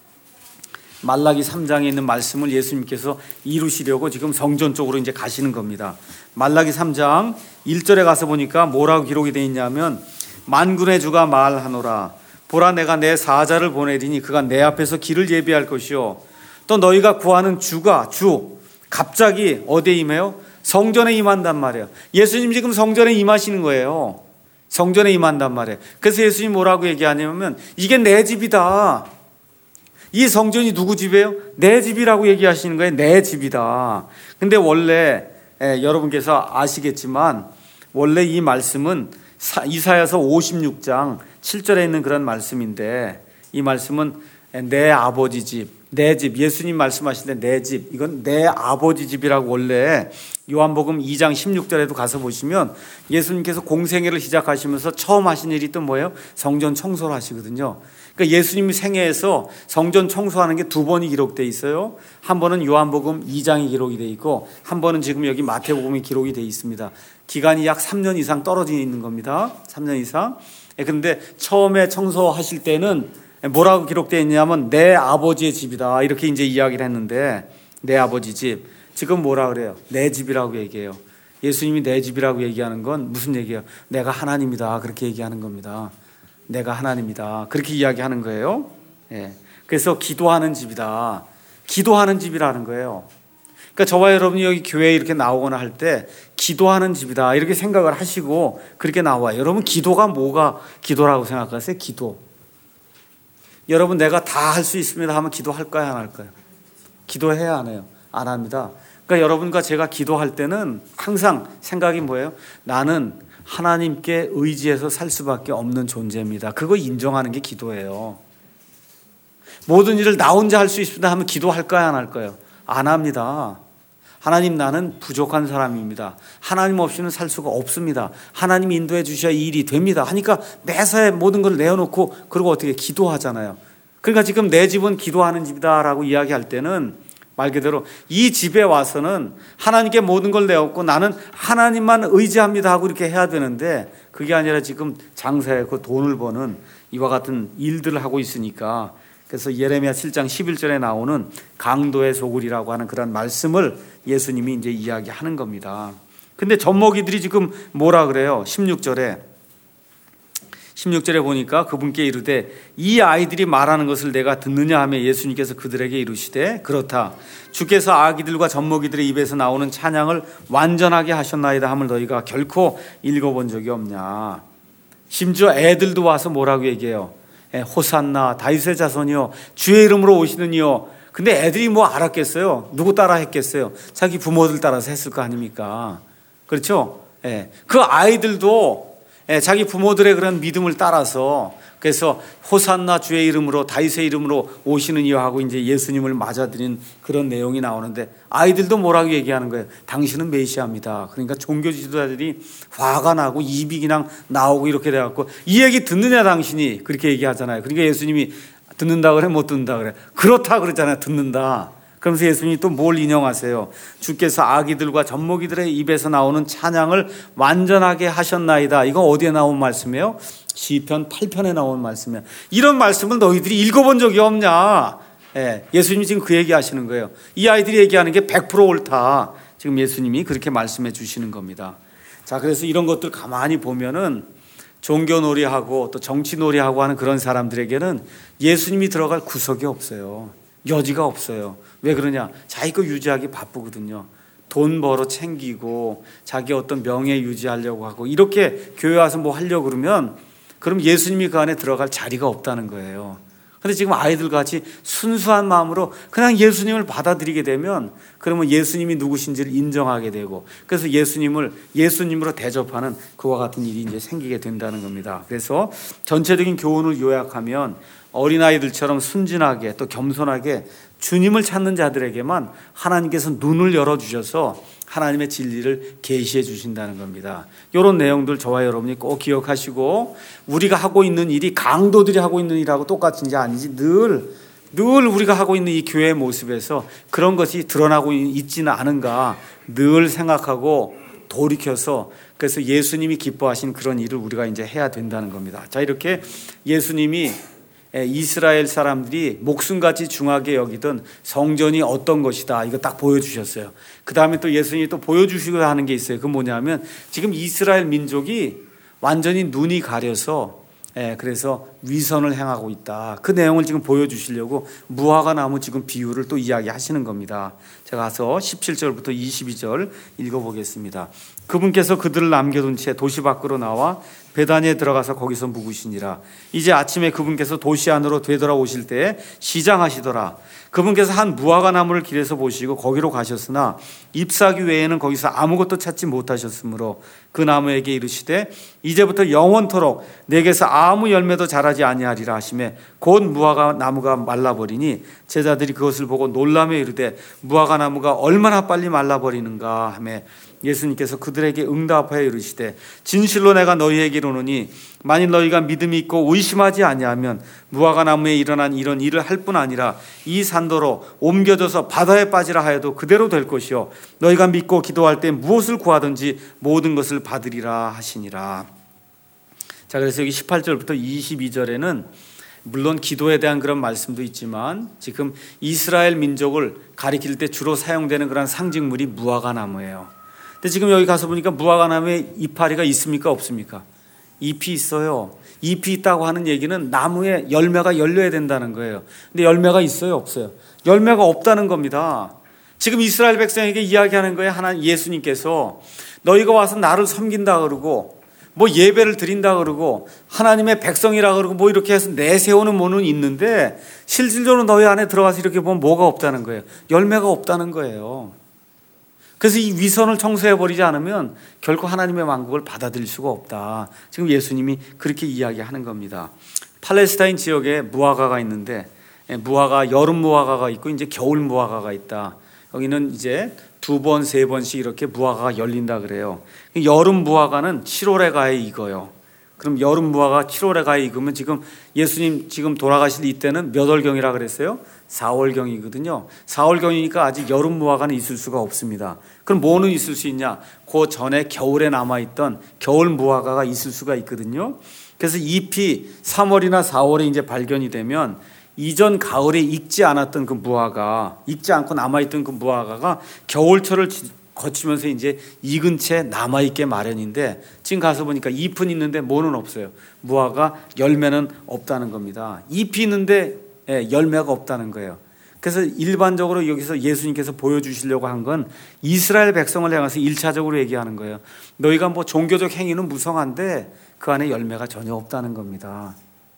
말라기 삼 장에 있는 말씀을 예수님께서 이루시려고 지금 성전 쪽으로 이제 가시는 겁니다. 말라기 삼 장 일 절에 가서 보니까 뭐라고 기록이 되어 있냐면 만군의 주가 말하노라 보라 내가 내 사자를 보내리니 그가 내 앞에서 길을 예비할 것이요 또 너희가 구하는 주가 주 갑자기 어디에 임해요? 성전에 임한단 말이에요. 예수님 지금 성전에 임하시는 거예요. 성전에 임한단 말이에요. 그래서 예수님 뭐라고 얘기하냐면 이게 내 집이다. 이 성전이 누구 집이에요? 내 집이라고 얘기하시는 거예요. 내 집이다. 근데 원래 예, 여러분께서 아시겠지만 원래 이 말씀은 이사야서 오십육 장 칠 절에 있는 그런 말씀인데 이 말씀은 내 아버지 집, 내 집, 예수님 말씀하실 때 내 집, 이건 내 아버지 집이라고 원래 요한복음 이 장 십육 절에도 가서 보시면 예수님께서 공생애를 시작하시면서 처음 하신 일이 또 뭐예요? 성전 청소를 하시거든요. 그러니까 예수님이 생애에서 성전 청소하는 게 두 번이 기록되어 있어요. 한 번은 요한복음 이 장이 기록이 되어 있고 한 번은 지금 여기 마태복음이 기록이 되어 있습니다. 기간이 약 삼 년 이상 떨어져 있는 겁니다. 삼 년 이상. 그런데 처음에 청소하실 때는 뭐라고 기록되어 있냐면 내 아버지의 집이다 이렇게 이제 이야기를 했는데 내 아버지 집 지금 뭐라 그래요? 내 집이라고 얘기해요. 예수님이 내 집이라고 얘기하는 건 무슨 얘기예요? 내가 하나님이다 그렇게 얘기하는 겁니다. 내가 하나님이다 그렇게 이야기하는 거예요. 예. 그래서 기도하는 집이다. 기도하는 집이라는 거예요. 그러니까 저와 여러분이 여기 교회에 이렇게 나오거나 할 때 기도하는 집이다 이렇게 생각을 하시고 그렇게 나와요. 여러분 기도가 뭐가 기도라고 생각하세요? 기도. 여러분 내가 다 할 수 있습니다 하면 기도할까요? 안 할까요? 기도해야 안 해요? 안 합니다. 그러니까 여러분과 제가 기도할 때는 항상 생각이 뭐예요? 나는 하나님께 의지해서 살 수밖에 없는 존재입니다. 그거 인정하는 게 기도예요. 모든 일을 나 혼자 할 수 있습니다 하면 기도할까요? 안 할까요? 안 합니다. 하나님 나는 부족한 사람입니다. 하나님 없이는 살 수가 없습니다. 하나님 인도해 주셔야 이 일이 됩니다. 하니까 매사에 모든 걸 내어놓고 그러고 어떻게 기도하잖아요. 그러니까 지금 내 집은 기도하는 집이다라고 이야기할 때는 말 그대로 이 집에 와서는 하나님께 모든 걸 내었고 나는 하나님만 의지합니다 하고 이렇게 해야 되는데 그게 아니라 지금 장사하고 돈을 버는 이와 같은 일들을 하고 있으니까 그래서 예레미야 칠 장 십일 절에 나오는 강도의 소굴이라고 하는 그런 말씀을 예수님이 이제 이야기하는 겁니다. 근데 젖먹이들이 지금 뭐라 그래요? 십육 절에 십육 절에 보니까 그분께 이르되 이 아이들이 말하는 것을 내가 듣느냐 하며 예수님께서 그들에게 이르시되 그렇다. 주께서 아기들과 젖먹이들의 입에서 나오는 찬양을 완전하게 하셨나이다 함을 너희가 결코 읽어본 적이 없냐. 심지어 애들도 와서 뭐라고 얘기해요? 호산나 다윗의 자손이요 주의 이름으로 오시는 이요. 근데 애들이 뭐 알았겠어요? 누구 따라 했겠어요? 자기 부모들 따라서 했을 거 아닙니까? 그렇죠? 예. 그 아이들도 예, 자기 부모들의 그런 믿음을 따라서 그래서 호산나 주의 이름으로 다윗의 이름으로 오시는 이요 하고 이제 예수님을 맞아들인 그런 내용이 나오는데 아이들도 뭐라고 얘기하는 거예요? 당신은 메시아입니다. 그러니까 종교 지도자들이 화가 나고 입이 그냥 나오고 이렇게 돼갖고 이 얘기 듣느냐 당신이 그렇게 얘기하잖아요. 그러니까 예수님이 듣는다 그래 못 듣는다 그래 그렇다 그러잖아요. 듣는다. 그러면서 예수님이 또 뭘 인용하세요? 주께서 아기들과 젖먹이들의 입에서 나오는 찬양을 완전하게 하셨나이다. 이거 어디에 나온 말씀이에요? 시편 팔 편에 나온 말씀이에요. 이런 말씀을 너희들이 읽어본 적이 없냐? 예, 예수님이 지금 그 얘기 하시는 거예요. 이 아이들이 얘기하는 게 백 퍼센트 옳다. 지금 예수님이 그렇게 말씀해 주시는 겁니다. 자, 그래서 이런 것들 가만히 보면은 종교놀이하고 또 정치놀이하고 하는 그런 사람들에게는 예수님이 들어갈 구석이 없어요. 여지가 없어요. 왜 그러냐? 자기 거 유지하기 바쁘거든요. 돈 벌어 챙기고 자기 어떤 명예 유지하려고 하고 이렇게 교회 와서 뭐 하려고 그러면 그럼 예수님이 그 안에 들어갈 자리가 없다는 거예요. 그런데 지금 아이들 같이 순수한 마음으로 그냥 예수님을 받아들이게 되면 그러면 예수님이 누구신지를 인정하게 되고 그래서 예수님을 예수님으로 대접하는 그와 같은 일이 이제 생기게 된다는 겁니다. 그래서 전체적인 교훈을 요약하면 어린아이들처럼 순진하게 또 겸손하게 주님을 찾는 자들에게만 하나님께서 눈을 열어주셔서 하나님의 진리를 계시해 주신다는 겁니다. 이런 내용들 저와 여러분이 꼭 기억하시고 우리가 하고 있는 일이 강도들이 하고 있는 일하고 똑같은지 아닌지 늘, 늘 우리가 하고 있는 이 교회의 모습에서 그런 것이 드러나고 있지는 않은가 늘 생각하고 돌이켜서 그래서 예수님이 기뻐하신 그런 일을 우리가 이제 해야 된다는 겁니다. 자, 이렇게 예수님이 이스라엘 사람들이 목숨같이 중하게 여기던 성전이 어떤 것이다 이거 딱 보여주셨어요. 그 다음에 또 예수님이 또 보여주시고 하는 게 있어요. 그건 뭐냐면 지금 이스라엘 민족이 완전히 눈이 가려서 예, 그래서 위선을 행하고 있다. 그 내용을 지금 보여주시려고 무화과 나무 지금 비유를 또 이야기하시는 겁니다. 제가 가서 십칠 절부터 이십이 절 읽어보겠습니다. 그분께서 그들을 남겨둔 채 도시 밖으로 나와 베다니에 들어가서 거기서 묵으시니라. 이제 아침에 그분께서 도시 안으로 되돌아오실 때에 시장하시더라. 그분께서 한 무화과 나무를 길에서 보시고 거기로 가셨으나 잎사귀 외에는 거기서 아무것도 찾지 못하셨으므로 그 나무에게 이르시되 이제부터 영원토록 내게서 아무 열매도 자라지 아니하리라 하시매 곧 무화과 나무가 말라버리니 제자들이 그것을 보고 놀라며 이르되 무화과 나무가 얼마나 빨리 말라버리는가 하며 예수님께서 그들에게 응답하여 이르시되 진실로 내가 너희에게 이르노니 만일 너희가 믿음이 있고 의심하지 아니하면 무화과 나무에 일어난 이런 일을 할 뿐 아니라 이 산도로 옮겨져서 바다에 빠지라 하여도 그대로 될 것이요 너희가 믿고 기도할 때 무엇을 구하든지 모든 것을 받으리라 하시니라. 자, 그래서 여기 십팔 절부터 이십이 절에는 물론 기도에 대한 그런 말씀도 있지만 지금 이스라엘 민족을 가리킬 때 주로 사용되는 그런 상징물이 무화과 나무예요. 근데 지금 여기 가서 보니까 무화과 나무에 이파리가 있습니까 없습니까? 잎이 있어요. 잎이 있다고 하는 얘기는 나무에 열매가 열려야 된다는 거예요. 근데 열매가 있어요 없어요? 열매가 없다는 겁니다. 지금 이스라엘 백성에게 이야기하는 거예요. 하나님 예수님께서 너희가 와서 나를 섬긴다 그러고 뭐 예배를 드린다 그러고 하나님의 백성이라 그러고 뭐 이렇게 해서 내세우는 뭐는 있는데 실질적으로 너희 안에 들어가서 이렇게 보면 뭐가 없다는 거예요. 열매가 없다는 거예요. 그래서 이 위선을 청소해버리지 않으면 결코 하나님의 왕국을 받아들일 수가 없다. 지금 예수님이 그렇게 이야기하는 겁니다. 팔레스타인 지역에 무화과가 있는데 무화과, 여름 무화과가 있고 이제 겨울 무화과가 있다. 여기는 이제 두 번, 세 번씩 이렇게 무화과가 열린다 그래요. 여름 무화과는 칠월에 가야 익어요. 그럼 여름 무화과 칠월에 가야 익으면 지금 예수님 지금 돌아가실 이때는 몇 월경이라 그랬어요? 사월경이거든요. 사월경이니까 아직 여름 무화과는 있을 수가 없습니다. 그럼 뭐는 있을 수 있냐? 그 전에 겨울에 남아있던 겨울 무화과가 있을 수가 있거든요. 그래서 잎이 삼월이나 사월에 이제 발견이 되면 이전 가을에 익지 않았던 그 무화과, 익지 않고 남아있던 그 무화과가 겨울철을 거치면서 이제 익은 채 남아있게 마련인데 지금 가서 보니까 잎은 있는데 뭐는 없어요. 무화과 열매는 없다는 겁니다. 잎이 있는데 열매가 없다는 거예요. 그래서 일반적으로 여기서 예수님께서 보여주시려고 한 건 이스라엘 백성을 향해서 일차적으로 얘기하는 거예요. 너희가 뭐 종교적 행위는 무성한데 그 안에 열매가 전혀 없다는 겁니다.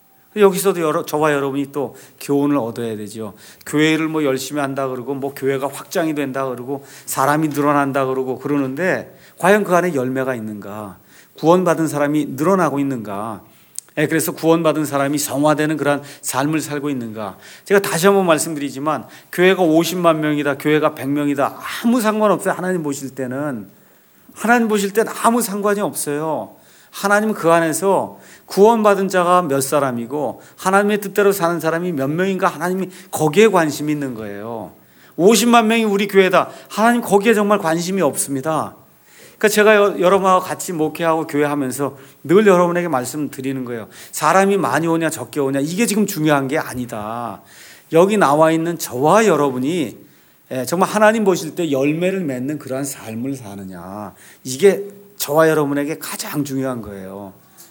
여기서도 여러, 저와 여러분이 또 교훈을 얻어야 되죠. 교회를 뭐 열심히 한다 그러고 뭐 교회가 확장이 된다 그러고 사람이 늘어난다 그러고 그러는데 과연 그 안에 열매가 있는가? 구원받은 사람이 늘어나고 있는가? 그래서 구원받은 사람이 성화되는 그런 삶을 살고 있는가? 제가 다시 한번 말씀드리지만 교회가 오십만 명이다, 교회가 백 명이다 아무 상관없어요. 하나님 보실 때는 하나님 보실 때는 아무 상관이 없어요. 하나님은 그 안에서 구원받은 자가 몇 사람이고 하나님의 뜻대로 사는 사람이 몇 명인가 하나님이 거기에 관심이 있는 거예요. 오십만 명이 우리 교회다. 하나님 거기에 정말 관심이 없습니다. 그러니까 제가 여러분하고 같이 목회하고 교회하면서 늘 여러분에게 말씀드리는 거예요. 사람이 많이 오냐 적게 오냐 이게 지금 중요한 게 아니다. 여기 나와 있는 저와 여러분이 정말 하나님 보실 때 열매를 맺는 그러한 삶을 사느냐 이게 저와 여러분에게 가장 중요한 거예요.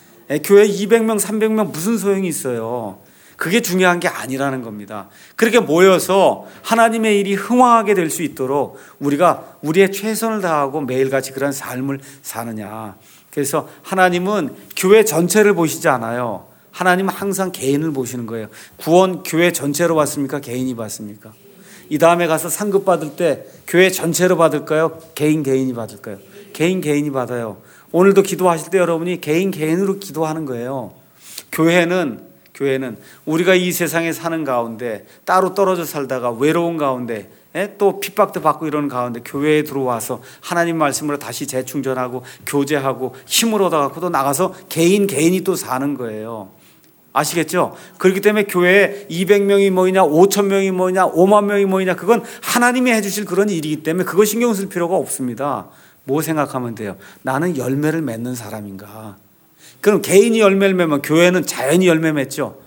교회 이백 명, 삼백 명 무슨 소용이 있어요. 그게 중요한 게 아니라는 겁니다. 그렇게 모여서 하나님의 일이 흥왕하게 될 수 있도록 우리가 우리의 최선을 다하고 매일같이 그런 삶을 사느냐. 그래서 하나님은 교회 전체를 보시지 않아요. 하나님은 항상 개인을 보시는 거예요. 구원 교회 전체로 받습니까? 개인이 받습니까? 이 다음에 가서 상급 받을 때 교회 전체로 받을까요? 개인 개인이 받을까요? 개인 개인이 받아요. 오늘도 기도하실 때 여러분이 개인 개인으로 기도하는 거예요. 교회는 교회는 우리가 이 세상에 사는 가운데 따로 떨어져 살다가 외로운 가운데 또 핍박도 받고 이러는 가운데 교회에 들어와서 하나님 말씀으로 다시 재충전하고 교제하고 힘을 얻어갖고 또 나가서 개인 개인이 또 사는 거예요. 아시겠죠? 그렇기 때문에 교회에 이백 명이 모이냐 오천 명이 모이냐 오만 명이 모이냐 그건 하나님이 해주실 그런 일이기 때문에 그거 신경 쓸 필요가 없습니다. 뭐 생각하면 돼요? 나는 열매를 맺는 사람인가? 그럼 개인이 열매를 맺으면 교회는 자연히 열매 맺죠?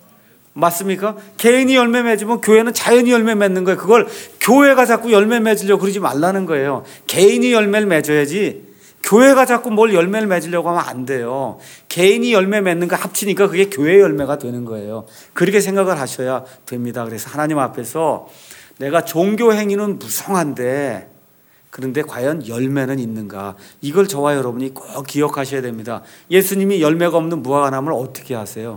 맞습니까? 개인이 열매 맺으면 교회는 자연히 열매 맺는 거예요. 그걸 교회가 자꾸 열매 맺으려고 그러지 말라는 거예요. 개인이 열매를 맺어야지 교회가 자꾸 뭘 열매를 맺으려고 하면 안 돼요. 개인이 열매 맺는 거 합치니까 그게 교회의 열매가 되는 거예요. 그렇게 생각을 하셔야 됩니다. 그래서 하나님 앞에서 내가 종교 행위는 무성한데 그런데 과연 열매는 있는가? 이걸 저와 여러분이 꼭 기억하셔야 됩니다. 예수님이 열매가 없는 무화과 나무를 어떻게 하세요?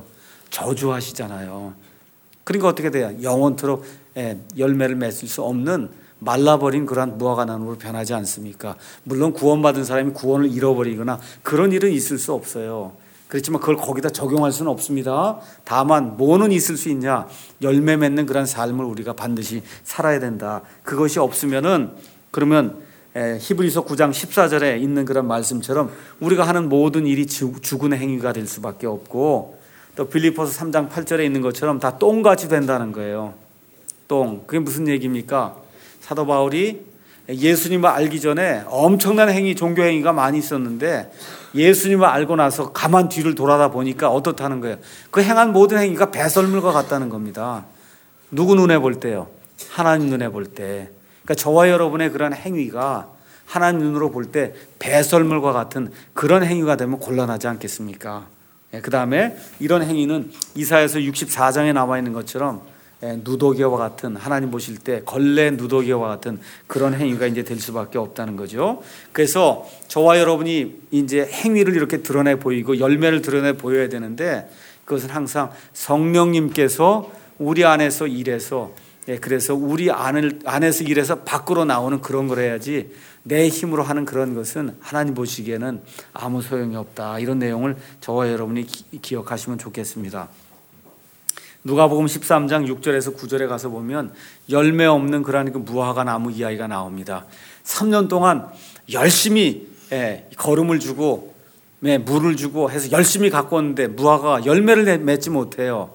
저주하시잖아요. 그러니까 어떻게 돼요? 영원토록 열매를 맺을 수 없는 말라버린 그러한 무화과 나무로 변하지 않습니까? 물론 구원받은 사람이 구원을 잃어버리거나 그런 일은 있을 수 없어요. 그렇지만 그걸 거기다 적용할 수는 없습니다. 다만 뭐는 있을 수 있냐? 열매 맺는 그런 삶을 우리가 반드시 살아야 된다. 그것이 없으면은 그러면 히브리서 구 장 십사 절에 있는 그런 말씀처럼 우리가 하는 모든 일이 죽은 행위가 될 수밖에 없고, 또 빌립보서 삼 장 팔 절에 있는 것처럼 다 똥같이 된다는 거예요. 똥. 그게 무슨 얘기입니까? 사도 바울이 예수님을 알기 전에 엄청난 행위, 종교 행위가 많이 있었는데 예수님을 알고 나서 가만 뒤를 돌아다 보니까 어떻다는 거예요? 그 행한 모든 행위가 배설물과 같다는 겁니다. 누구 눈에 볼 때요? 하나님 눈에 볼 때. 그러니까 저와 여러분의 그런 행위가 하나님 눈으로 볼 때 배설물과 같은 그런 행위가 되면 곤란하지 않겠습니까? 그 다음에 이런 행위는 이사야서 육십사 장에 나와 있는 것처럼 누더기와 같은, 하나님 보실 때 걸레 누더기와 같은 그런 행위가 이제 될 수밖에 없다는 거죠. 그래서 저와 여러분이 이제 행위를 이렇게 드러내 보이고 열매를 드러내 보여야 되는데, 그것은 항상 성령님께서 우리 안에서 일해서, 그래서 우리 안을, 안에서 일해서 밖으로 나오는 그런 걸 해야지 내 힘으로 하는 그런 것은 하나님 보시기에는 아무 소용이 없다. 이런 내용을 저와 여러분이 기, 기억하시면 좋겠습니다. 누가복음 십삼 장 육 절에서 구 절에 가서 보면 열매 없는 그러한 그 무화과 나무 이야기가 나옵니다. 삼 년 동안 열심히 예, 거름을 주고 예, 물을 주고 해서 열심히 갖고 왔는데 무화과가 열매를 맺지 못해요.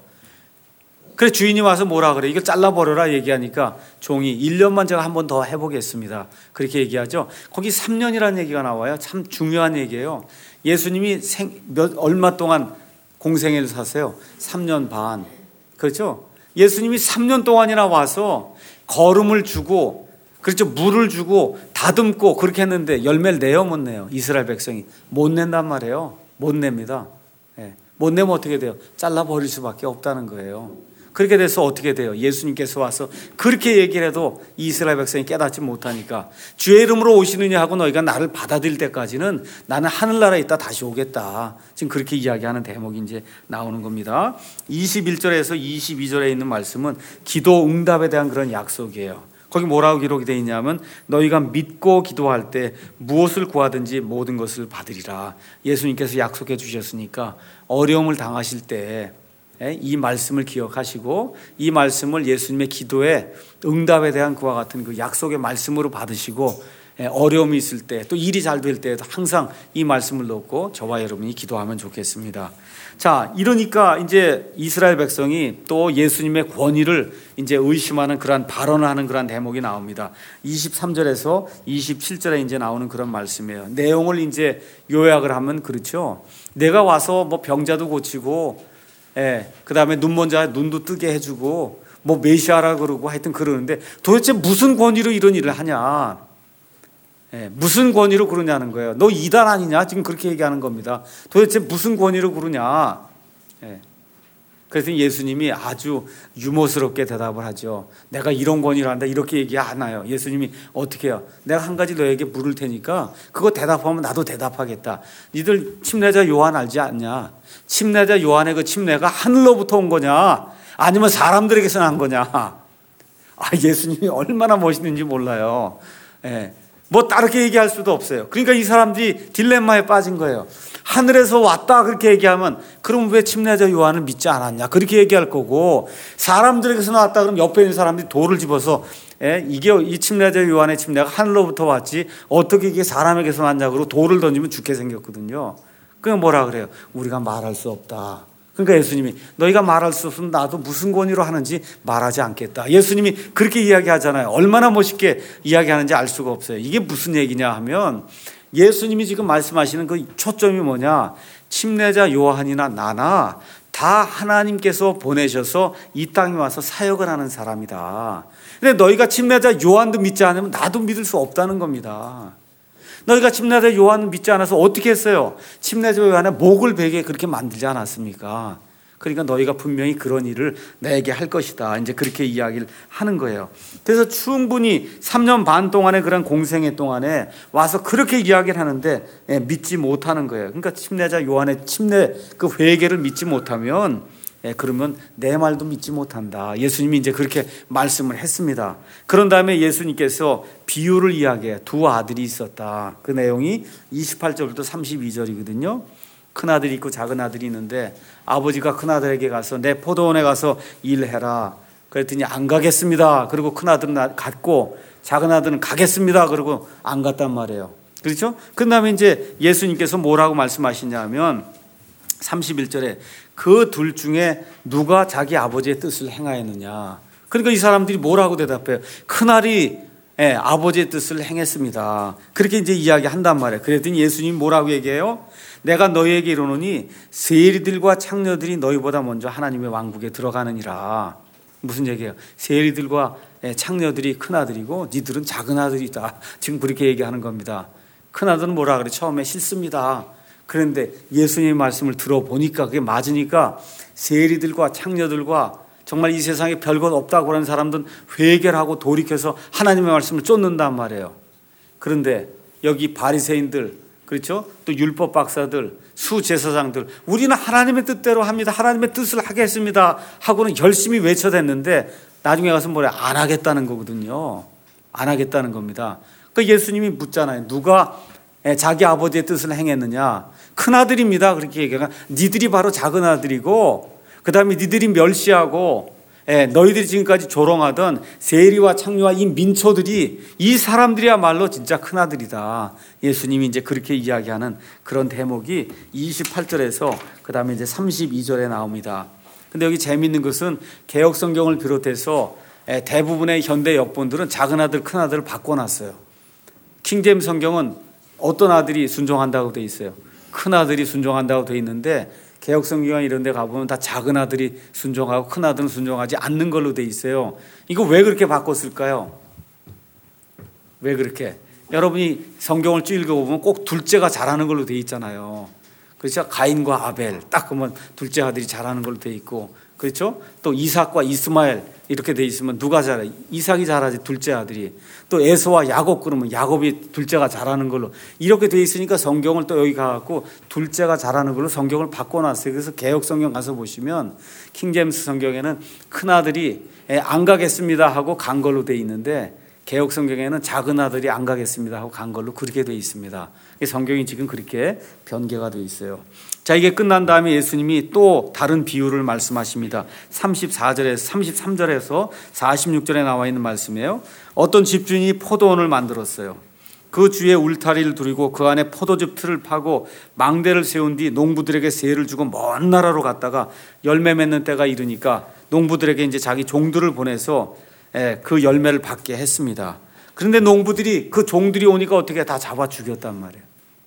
그래 주인이 와서 뭐라 그래? 이거 잘라버려라 얘기하니까 종이 일 년만 제가 한 번 더 해보겠습니다. 그렇게 얘기하죠. 거기 삼 년이라는 얘기가 나와요. 참 중요한 얘기예요. 예수님이 생, 몇, 얼마 동안 공생애를 사세요? 삼 년 반. 그렇죠? 예수님이 삼 년 동안이나 와서 거름을 주고, 그렇죠? 물을 주고 다듬고 그렇게 했는데 열매를 내요, 못 내요? 이스라엘 백성이 못 낸단 말이에요. 못 냅니다. 예. 못 내면 어떻게 돼요? 잘라버릴 수밖에 없다는 거예요. 그렇게 돼서 어떻게 돼요? 예수님께서 와서 그렇게 얘기를 해도 이스라엘 백성이 깨닫지 못하니까 주의 이름으로 오시느냐 하고 너희가 나를 받아들일 때까지는 나는 하늘나라에 있다 다시 오겠다. 지금 그렇게 이야기하는 대목이 이제 나오는 겁니다. 이십일 절에서 이십이 절에 있는 말씀은 기도 응답에 대한 그런 약속이에요. 거기 뭐라고 기록이 되어 있냐면 너희가 믿고 기도할 때 무엇을 구하든지 모든 것을 받으리라. 예수님께서 약속해 주셨으니까 어려움을 당하실 때 이 말씀을 기억하시고 이 말씀을 예수님의 기도에 응답에 대한 그와 같은 그 약속의 말씀으로 받으시고 어려움이 있을 때 또 일이 잘 될 때에도 항상 이 말씀을 놓고 저와 여러분이 기도하면 좋겠습니다. 자, 이러니까 이제 이스라엘 백성이 또 예수님의 권위를 이제 의심하는 그러한 발언을 하는 그러한 대목이 나옵니다. 이십삼 절에서 이십칠 절에 이제 나오는 그런 말씀이에요. 내용을 이제 요약을 하면 그렇죠. 내가 와서 뭐 병자도 고치고 예, 그 다음에 눈먼 자 눈도 뜨게 해주고 뭐 메시아라 그러고 하여튼 그러는데 도대체 무슨 권위로 이런 일을 하냐? 예, 무슨 권위로 그러냐는 거예요. 너 이단 아니냐? 지금 그렇게 얘기하는 겁니다. 도대체 무슨 권위로 그러냐? 예. 그래서 예수님이 아주 유머스럽게 대답을 하죠. 내가 이런 권위를 한다 이렇게 얘기 안 해요. 예수님이 어떻게 해요? 내가 한 가지 너에게 물을 테니까 그거 대답하면 나도 대답하겠다. 니들 침례자 요한 알지 않냐? 침례자 요한의 그 침례가 하늘로부터 온 거냐? 아니면 사람들에게서 난 거냐? 아, 예수님이 얼마나 멋있는지 몰라요. 예. 뭐 다르게 얘기할 수도 없어요. 그러니까 이 사람들이 딜레마에 빠진 거예요. 하늘에서 왔다 그렇게 얘기하면 그럼 왜 침례자 요한을 믿지 않았냐 그렇게 얘기할 거고, 사람들에게서 나왔다 그러면 옆에 있는 사람들이 돌을 집어서 예, 이게 이 침례자 요한의 침례가 하늘로부터 왔지 어떻게 이게 사람에게서 왔냐 그러고 돌을 던지면 죽게 생겼거든요. 그냥 뭐라 그래요? 우리가 말할 수 없다. 그러니까 예수님이 너희가 말할 수 없으면 나도 무슨 권위로 하는지 말하지 않겠다. 예수님이 그렇게 이야기하잖아요. 얼마나 멋있게 이야기하는지 알 수가 없어요. 이게 무슨 얘기냐 하면 예수님이 지금 말씀하시는 그 초점이 뭐냐? 침례자 요한이나 나나 다 하나님께서 보내셔서 이 땅에 와서 사역을 하는 사람이다. 근데 너희가 침례자 요한도 믿지 않으면 나도 믿을 수 없다는 겁니다. 너희가 침례자 요한을 믿지 않아서 어떻게 했어요? 침례자 요한의 목을 베게 그렇게 만들지 않았습니까? 그러니까 너희가 분명히 그런 일을 내게 할 것이다. 이제 그렇게 이야기를 하는 거예요. 그래서 충분히 삼 년 반 동안의 그런 공생애 동안에 와서 그렇게 이야기를 하는데 예, 믿지 못하는 거예요. 그러니까 침례자 요한의 침례 그 회개를 믿지 못하면 예, 그러면 내 말도 믿지 못한다. 예수님이 이제 그렇게 말씀을 했습니다. 그런 다음에 예수님께서 비유를 이야기해. 두 아들이 있었다. 그 내용이 이십팔 절부터 삼십이 절이거든요. 큰아들이 있고 작은아들이 있는데 아버지가 큰아들에게 가서 내 포도원에 가서 일해라 그랬더니 안 가겠습니다. 그리고 큰아들은 갔고 작은아들은 가겠습니다. 그리고 안 갔단 말이에요. 그렇죠? 그 다음에 이제 예수님께서 뭐라고 말씀하시냐면 삼십일 절에 그 둘 중에 누가 자기 아버지의 뜻을 행하였느냐. 그러니까 이 사람들이 뭐라고 대답해요? 큰아들이 예, 아버지의 뜻을 행했습니다. 그렇게 이제 이야기한단 말이에요. 그랬더니 예수님이 뭐라고 얘기해요? 내가 너희에게 이르노니 세리들과 창녀들이 너희보다 먼저 하나님의 왕국에 들어가느니라. 무슨 얘기예요? 세리들과 창녀들이 큰아들이고 니들은 작은아들이다. 지금 그렇게 얘기하는 겁니다. 큰아들은 뭐라 그래? 처음에 싫습니다. 그런데 예수님의 말씀을 들어보니까 그게 맞으니까 세리들과 창녀들과 정말 이 세상에 별것 없다고 하는 사람들은 회개하고 돌이켜서 하나님의 말씀을 쫓는단 말이에요. 그런데 여기 바리새인들, 그렇죠? 또 율법 박사들, 수제사장들, 우리는 하나님의 뜻대로 합니다. 하나님의 뜻을 하겠습니다 하고는 열심히 외쳐댔는데 나중에 가서 뭐래? 안 하겠다는 거거든요. 안 하겠다는 겁니다. 그러니까 예수님이 묻잖아요. 누가 자기 아버지의 뜻을 행했느냐? 큰아들입니다. 그렇게 얘기하니까 니들이 바로 작은아들이고 그 다음에 니들이 멸시하고 예, 너희들이 지금까지 조롱하던 세리와 창녀와 이 민초들이 이 사람들이야말로 진짜 큰아들이다. 예수님이 이제 그렇게 이야기하는 그런 대목이 이십팔 절에서 그 다음에 이제 삼십이 절에 나옵니다. 근데 여기 재미있는 것은 개역 성경을 비롯해서 예, 대부분의 현대 역본들은 작은아들 큰아들을 바꿔놨어요. 킹제임스 성경은 어떤 아들이 순종한다고 돼 있어요? 큰아들이 순종한다고 돼 있는데 개역성경 이런 데 가보면 다 작은 아들이 순종하고 큰 아들은 순종하지 않는 걸로 돼 있어요. 이거 왜 그렇게 바꿨을까요? 왜 그렇게? 여러분이 성경을 쭉 읽어보면 꼭 둘째가 잘하는 걸로 돼 있잖아요. 그렇죠? 가인과 아벨 딱 그러면 둘째 아들이 잘하는 걸로 돼 있고, 그렇죠? 또 이삭과 이스마엘 이렇게 돼 있으면 누가 잘해? 이삭이 잘하지, 둘째 아들이. 또 에서와 야곱 그러면 야곱이 둘째가 잘하는 걸로 이렇게 돼 있으니까 성경을 또 여기 가갖고 둘째가 잘하는 걸로 성경을 바꿔놨어요. 그래서 개역 성경 가서 보시면 킹제임스 성경에는 큰 아들이 안 가겠습니다 하고 간 걸로 돼 있는데 개역 성경에는 작은 아들이 안 가겠습니다 하고 간 걸로 그렇게 돼 있습니다. 성경이 지금 그렇게 변개가 돼 있어요. 자, 이게 끝난 다음에 예수님이 또 다른 비유를 말씀하십니다. 삼십사 절에서 삼십삼 절에서 사십육 절에 나와 있는 말씀이에요. 어떤 집주인이 포도원을 만들었어요. 그 주에 울타리를 두르고 그 안에 포도즙 틀을 파고 망대를 세운 뒤 농부들에게 세를 주고 먼 나라로 갔다가 열매 맺는 때가 이르니까 농부들에게 이제 자기 종들을 보내서 그 열매를 받게 했습니다. 그런데 농부들이 그 종들이 오니까 어떻게 다 잡아 죽였단 말이에요.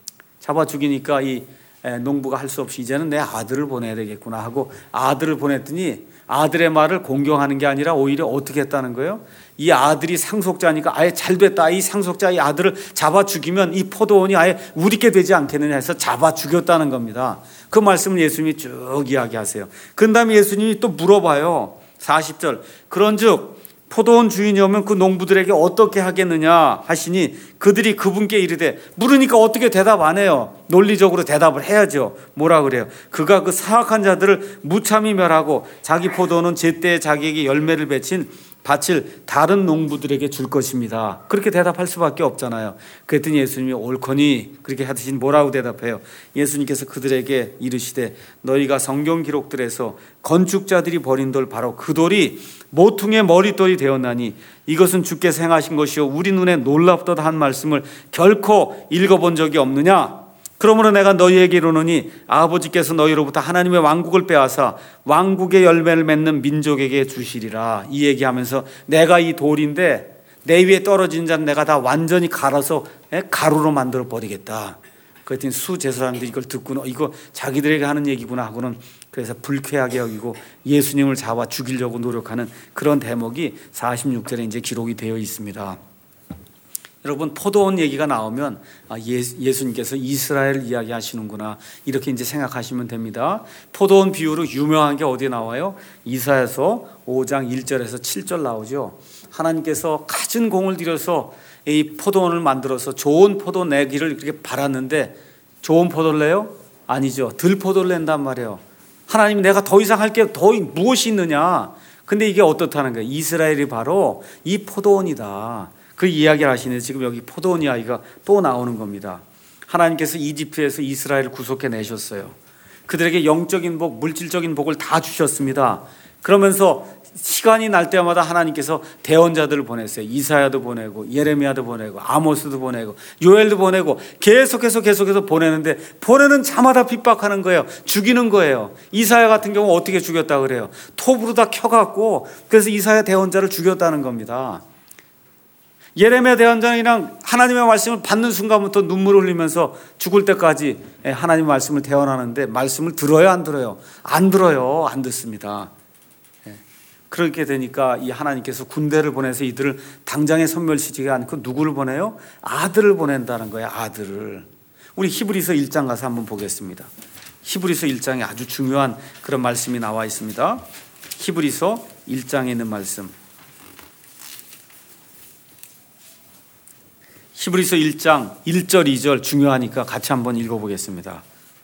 잡아 죽이니까 이 농부가 할 수 없이 이제는 내 아들을 보내야 되겠구나 하고 아들을 보냈더니 아들의 말을 공경하는 게 아니라 오히려 어떻게 했다는 거예요? 이 아들이 상속자니까 아예 잘 됐다. 이 상속자 이 아들을 잡아 죽이면 이 포도원이 아예 우리께 되지 않겠느냐 해서 잡아 죽였다는 겁니다. 그 말씀을 예수님이 쭉 이야기하세요. 그 다음에 예수님이 또 물어봐요. 사십 절. 그런즉 포도원 주인이 오면 그 농부들에게 어떻게 하겠느냐 하시니 그들이 그분께 이르되, 물으니까 어떻게 대답 안 해요? 논리적으로 대답을 해야죠. 뭐라 그래요? 그가 그 사악한 자들을 무참히 멸하고 자기 포도는 제때에 자기에게 열매를 맺힌 밭을 다른 농부들에게 줄 것입니다. 그렇게 대답할 수밖에 없잖아요. 그랬더니 예수님이 옳거니 그렇게 하듯이 뭐라고 대답해요? 예수님께서 그들에게 이르시되, 너희가 성경 기록들에서 건축자들이 버린 돌 바로 그 돌이 모퉁이의 머릿돌이 되었나니 이것은 주께서 행하신 것이요 우리 눈에 놀랍도다 한 말씀을 결코 읽어본 적이 없느냐? 그러므로 내가 너희에게 이르노니 아버지께서 너희로부터 하나님의 왕국을 빼앗아 왕국의 열매를 맺는 민족에게 주시리라. 이 얘기하면서 내가 이 돌인데 내 위에 떨어진 자는 내가 다 완전히 갈아서 가루로 만들어 버리겠다. 그랬더니 수제사장들이 이걸 듣고는 이거 자기들에게 하는 얘기구나 하고는 그래서 불쾌하게 여기고 예수님을 잡아 죽이려고 노력하는 그런 대목이 사십육 절에 이제 기록이 되어 있습니다. 여러분, 포도원 얘기가 나오면 아, 예수님께서 이스라엘을 이야기하시는구나 이렇게 이제 생각하시면 됩니다. 포도원 비유로 유명한 게 어디에 나와요? 이사야서 오 장 일 절에서 칠 절 나오죠. 하나님께서 갖은 공을 들여서 이 포도원을 만들어서 좋은 포도 내기를 이렇게 바랐는데 좋은 포도를 내요? 아니죠. 들포도를 낸단 말이에요. 하나님, 내가 더 이상 할 게 더 무엇이 있느냐? 근데 이게 어떻다는 거예요? 이스라엘이 바로 이 포도원이다. 그 이야기를 하시는데 지금 여기 포도원 이야기가 또 나오는 겁니다. 하나님께서 이집트에서 이스라엘을 구속해 내셨어요. 그들에게 영적인 복, 물질적인 복을 다 주셨습니다. 그러면서 시간이 날 때마다 하나님께서 대언자들을 보냈어요. 이사야도 보내고 예레미야도 보내고 아모스도 보내고 요엘도 보내고 계속해서 계속해서 보내는데 보내는 자마다 핍박하는 거예요. 죽이는 거예요. 이사야 같은 경우 어떻게 죽였다 그래요? 톱으로 다 켜갖고 그래서 이사야 대언자를 죽였다는 겁니다. 예레미야 대언자랑 하나님의 말씀을 받는 순간부터 눈물을 흘리면서 죽을 때까지 하나님의 말씀을 대언하는데 말씀을 들어요, 안 들어요? 안 들어요. 안 듣습니다. 그렇게 되니까 이 하나님께서 군대를 보내서 이들을 당장에 섬멸시키지 않고 누구를 보내요? 아들을 보낸다는 거예요. 아들을. 우리 히브리서 일 장 가서 한번 보겠습니다. 히브리서 일 장에 아주 중요한 그런 말씀이 나와 있습니다. 히브리서 일 장에 있는 말씀. 히브리서 일 장 일 절 이 절 중요하니까 같이 한번 읽어보겠습니다.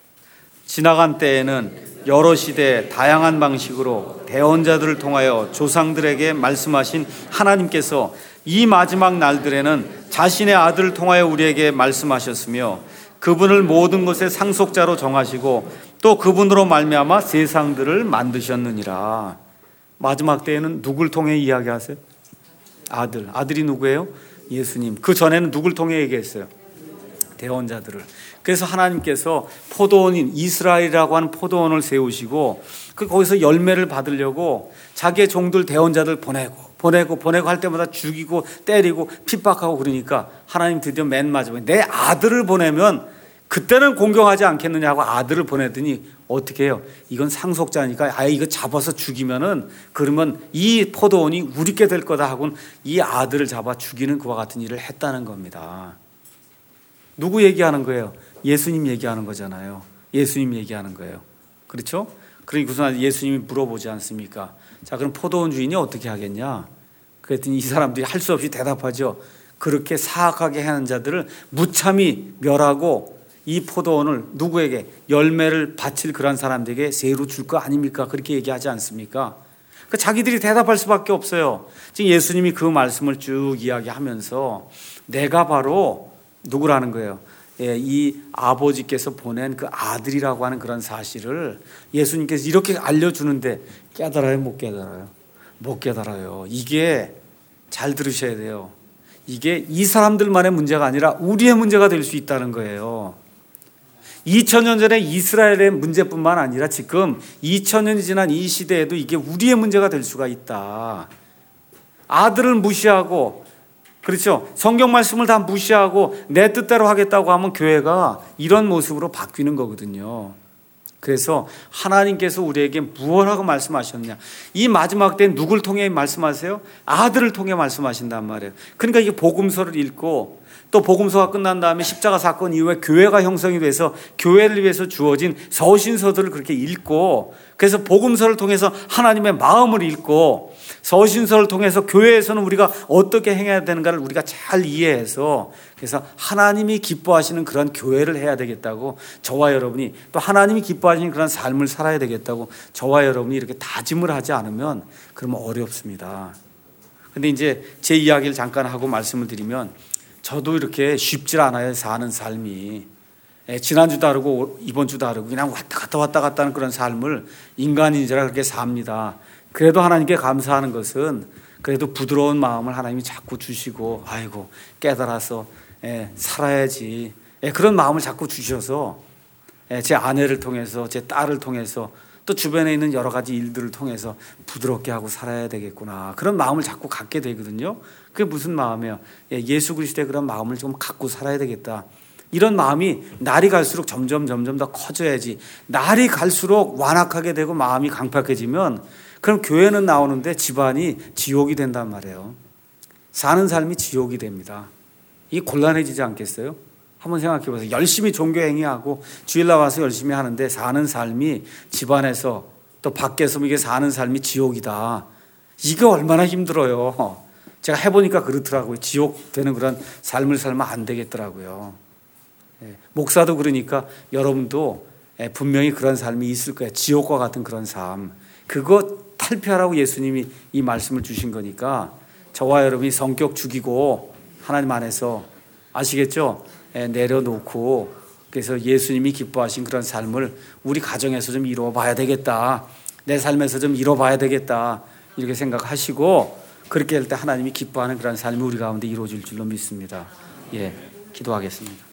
지나간 때에는 여러 시대 다양한 방식으로 대언자들을 통하여 조상들에게 말씀하신 하나님께서 이 마지막 날들에는 자신의 아들을 통하여 우리에게 말씀하셨으며 그분을 모든 것의 상속자로 정하시고 또 그분으로 말미암아 세상들을 만드셨느니라. 마지막 때에는 누굴 통해 이야기하세요? 아들. 아들이 누구예요? 예수님. 그 전에는 누굴 통해 얘기했어요? 대언자들을. 그래서 하나님께서 포도원인 이스라엘이라고 하는 포도원을 세우시고 그 거기서 열매를 받으려고 자기의 종들 대언자들 보내고 보내고 보내고 할 때마다 죽이고 때리고 핍박하고 그러니까 하나님 드디어 맨 마지막에 내 아들을 보내면 그때는 공경하지 않겠느냐고 아들을 보내더니 어떻게 해요? 이건 상속자니까 아예 이거 잡아서 죽이면은 그러면 이 포도원이 우리께 될 거다 하고는 이 아들을 잡아 죽이는 그와 같은 일을 했다는 겁니다. 누구 얘기하는 거예요? 예수님 얘기하는 거잖아요. 예수님 얘기하는 거예요. 그렇죠? 그러니까 무슨 예수님이 물어보지 않습니까? 자, 그럼 포도원 주인이 어떻게 하겠냐? 그랬더니 이 사람들이 할 수 없이 대답하죠. 그렇게 사악하게 하는 자들을 무참히 멸하고 이 포도원을 누구에게 열매를 바칠 그런 사람들에게 세로 줄 거 아닙니까? 그렇게 얘기하지 않습니까? 그러니까 자기들이 대답할 수밖에 없어요. 지금 예수님이 그 말씀을 쭉 이야기하면서 내가 바로 누구라는 거예요? 예, 이 아버지께서 보낸 그 아들이라고 하는 그런 사실을 예수님께서 이렇게 알려주는데 깨달아요? 못 깨달아요? 못 깨달아요. 이게 잘 들으셔야 돼요. 이게 이 사람들만의 문제가 아니라 우리의 문제가 될 수 있다는 거예요. 이천 년 전에 이스라엘의 문제뿐만 아니라 지금 이천 년이 지난 이 시대에도 이게 우리의 문제가 될 수가 있다. 아들을 무시하고 그렇죠. 성경 말씀을 다 무시하고 내 뜻대로 하겠다고 하면 교회가 이런 모습으로 바뀌는 거거든요. 그래서 하나님께서 우리에게 무엇하고 말씀하셨냐. 이 마지막 때는 누굴 통해 말씀하세요? 아들을 통해 말씀하신단 말이에요. 그러니까 이게 복음서를 읽고 또 복음서가 끝난 다음에 십자가 사건 이후에 교회가 형성이 돼서 교회를 위해서 주어진 서신서들을 그렇게 읽고 그래서 복음서를 통해서 하나님의 마음을 읽고 서신서를 통해서 교회에서는 우리가 어떻게 행해야 되는가를 우리가 잘 이해해서 그래서 하나님이 기뻐하시는 그런 교회를 해야 되겠다고 저와 여러분이 또 하나님이 기뻐하시는 그런 삶을 살아야 되겠다고 저와 여러분이 이렇게 다짐을 하지 않으면 그러면 어렵습니다. 근데 이제 제 이야기를 잠깐 하고 말씀을 드리면 저도 이렇게 쉽지 않아요. 사는 삶이. 지난주 다르고 이번 주 다르고 그냥 왔다 갔다 왔다 갔다 하는 그런 삶을 인간인지라 그렇게 삽니다. 그래도 하나님께 감사하는 것은 그래도 부드러운 마음을 하나님이 자꾸 주시고 아이고 깨달아서 예, 살아야지 예, 그런 마음을 자꾸 주셔서 예, 제 아내를 통해서 제 딸을 통해서 또 주변에 있는 여러 가지 일들을 통해서 부드럽게 하고 살아야 되겠구나 그런 마음을 자꾸 갖게 되거든요. 그게 무슨 마음이에요? 예, 예수 그리스도의 그런 마음을 좀 갖고 살아야 되겠다. 이런 마음이 날이 갈수록 점점 점점 더 커져야지. 날이 갈수록 완악하게 되고 마음이 강팍해지면 그럼 교회는 나오는데 집안이 지옥이 된단 말이에요. 사는 삶이 지옥이 됩니다. 이게 곤란해지지 않겠어요? 한번 생각해 보세요. 열심히 종교 행위하고 주일 나와서 열심히 하는데 사는 삶이 집안에서 또 밖에서 이게 사는 삶이 지옥이다. 이게 얼마나 힘들어요. 제가 해보니까 그렇더라고요. 지옥 되는 그런 삶을 살면 안 되겠더라고요. 목사도 그러니까 여러분도 분명히 그런 삶이 있을 거예요. 지옥과 같은 그런 삶. 그거 탈피하라고 예수님이 이 말씀을 주신 거니까 저와 여러분이 성격 죽이고 하나님 안에서 아시겠죠? 내려놓고 그래서 예수님이 기뻐하신 그런 삶을 우리 가정에서 좀 이루어 봐야 되겠다. 내 삶에서 좀 이루어 봐야 되겠다. 이렇게 생각하시고 그렇게 할 때 하나님이 기뻐하는 그런 삶이 우리 가운데 이루어질 줄로 믿습니다. 예, 기도하겠습니다.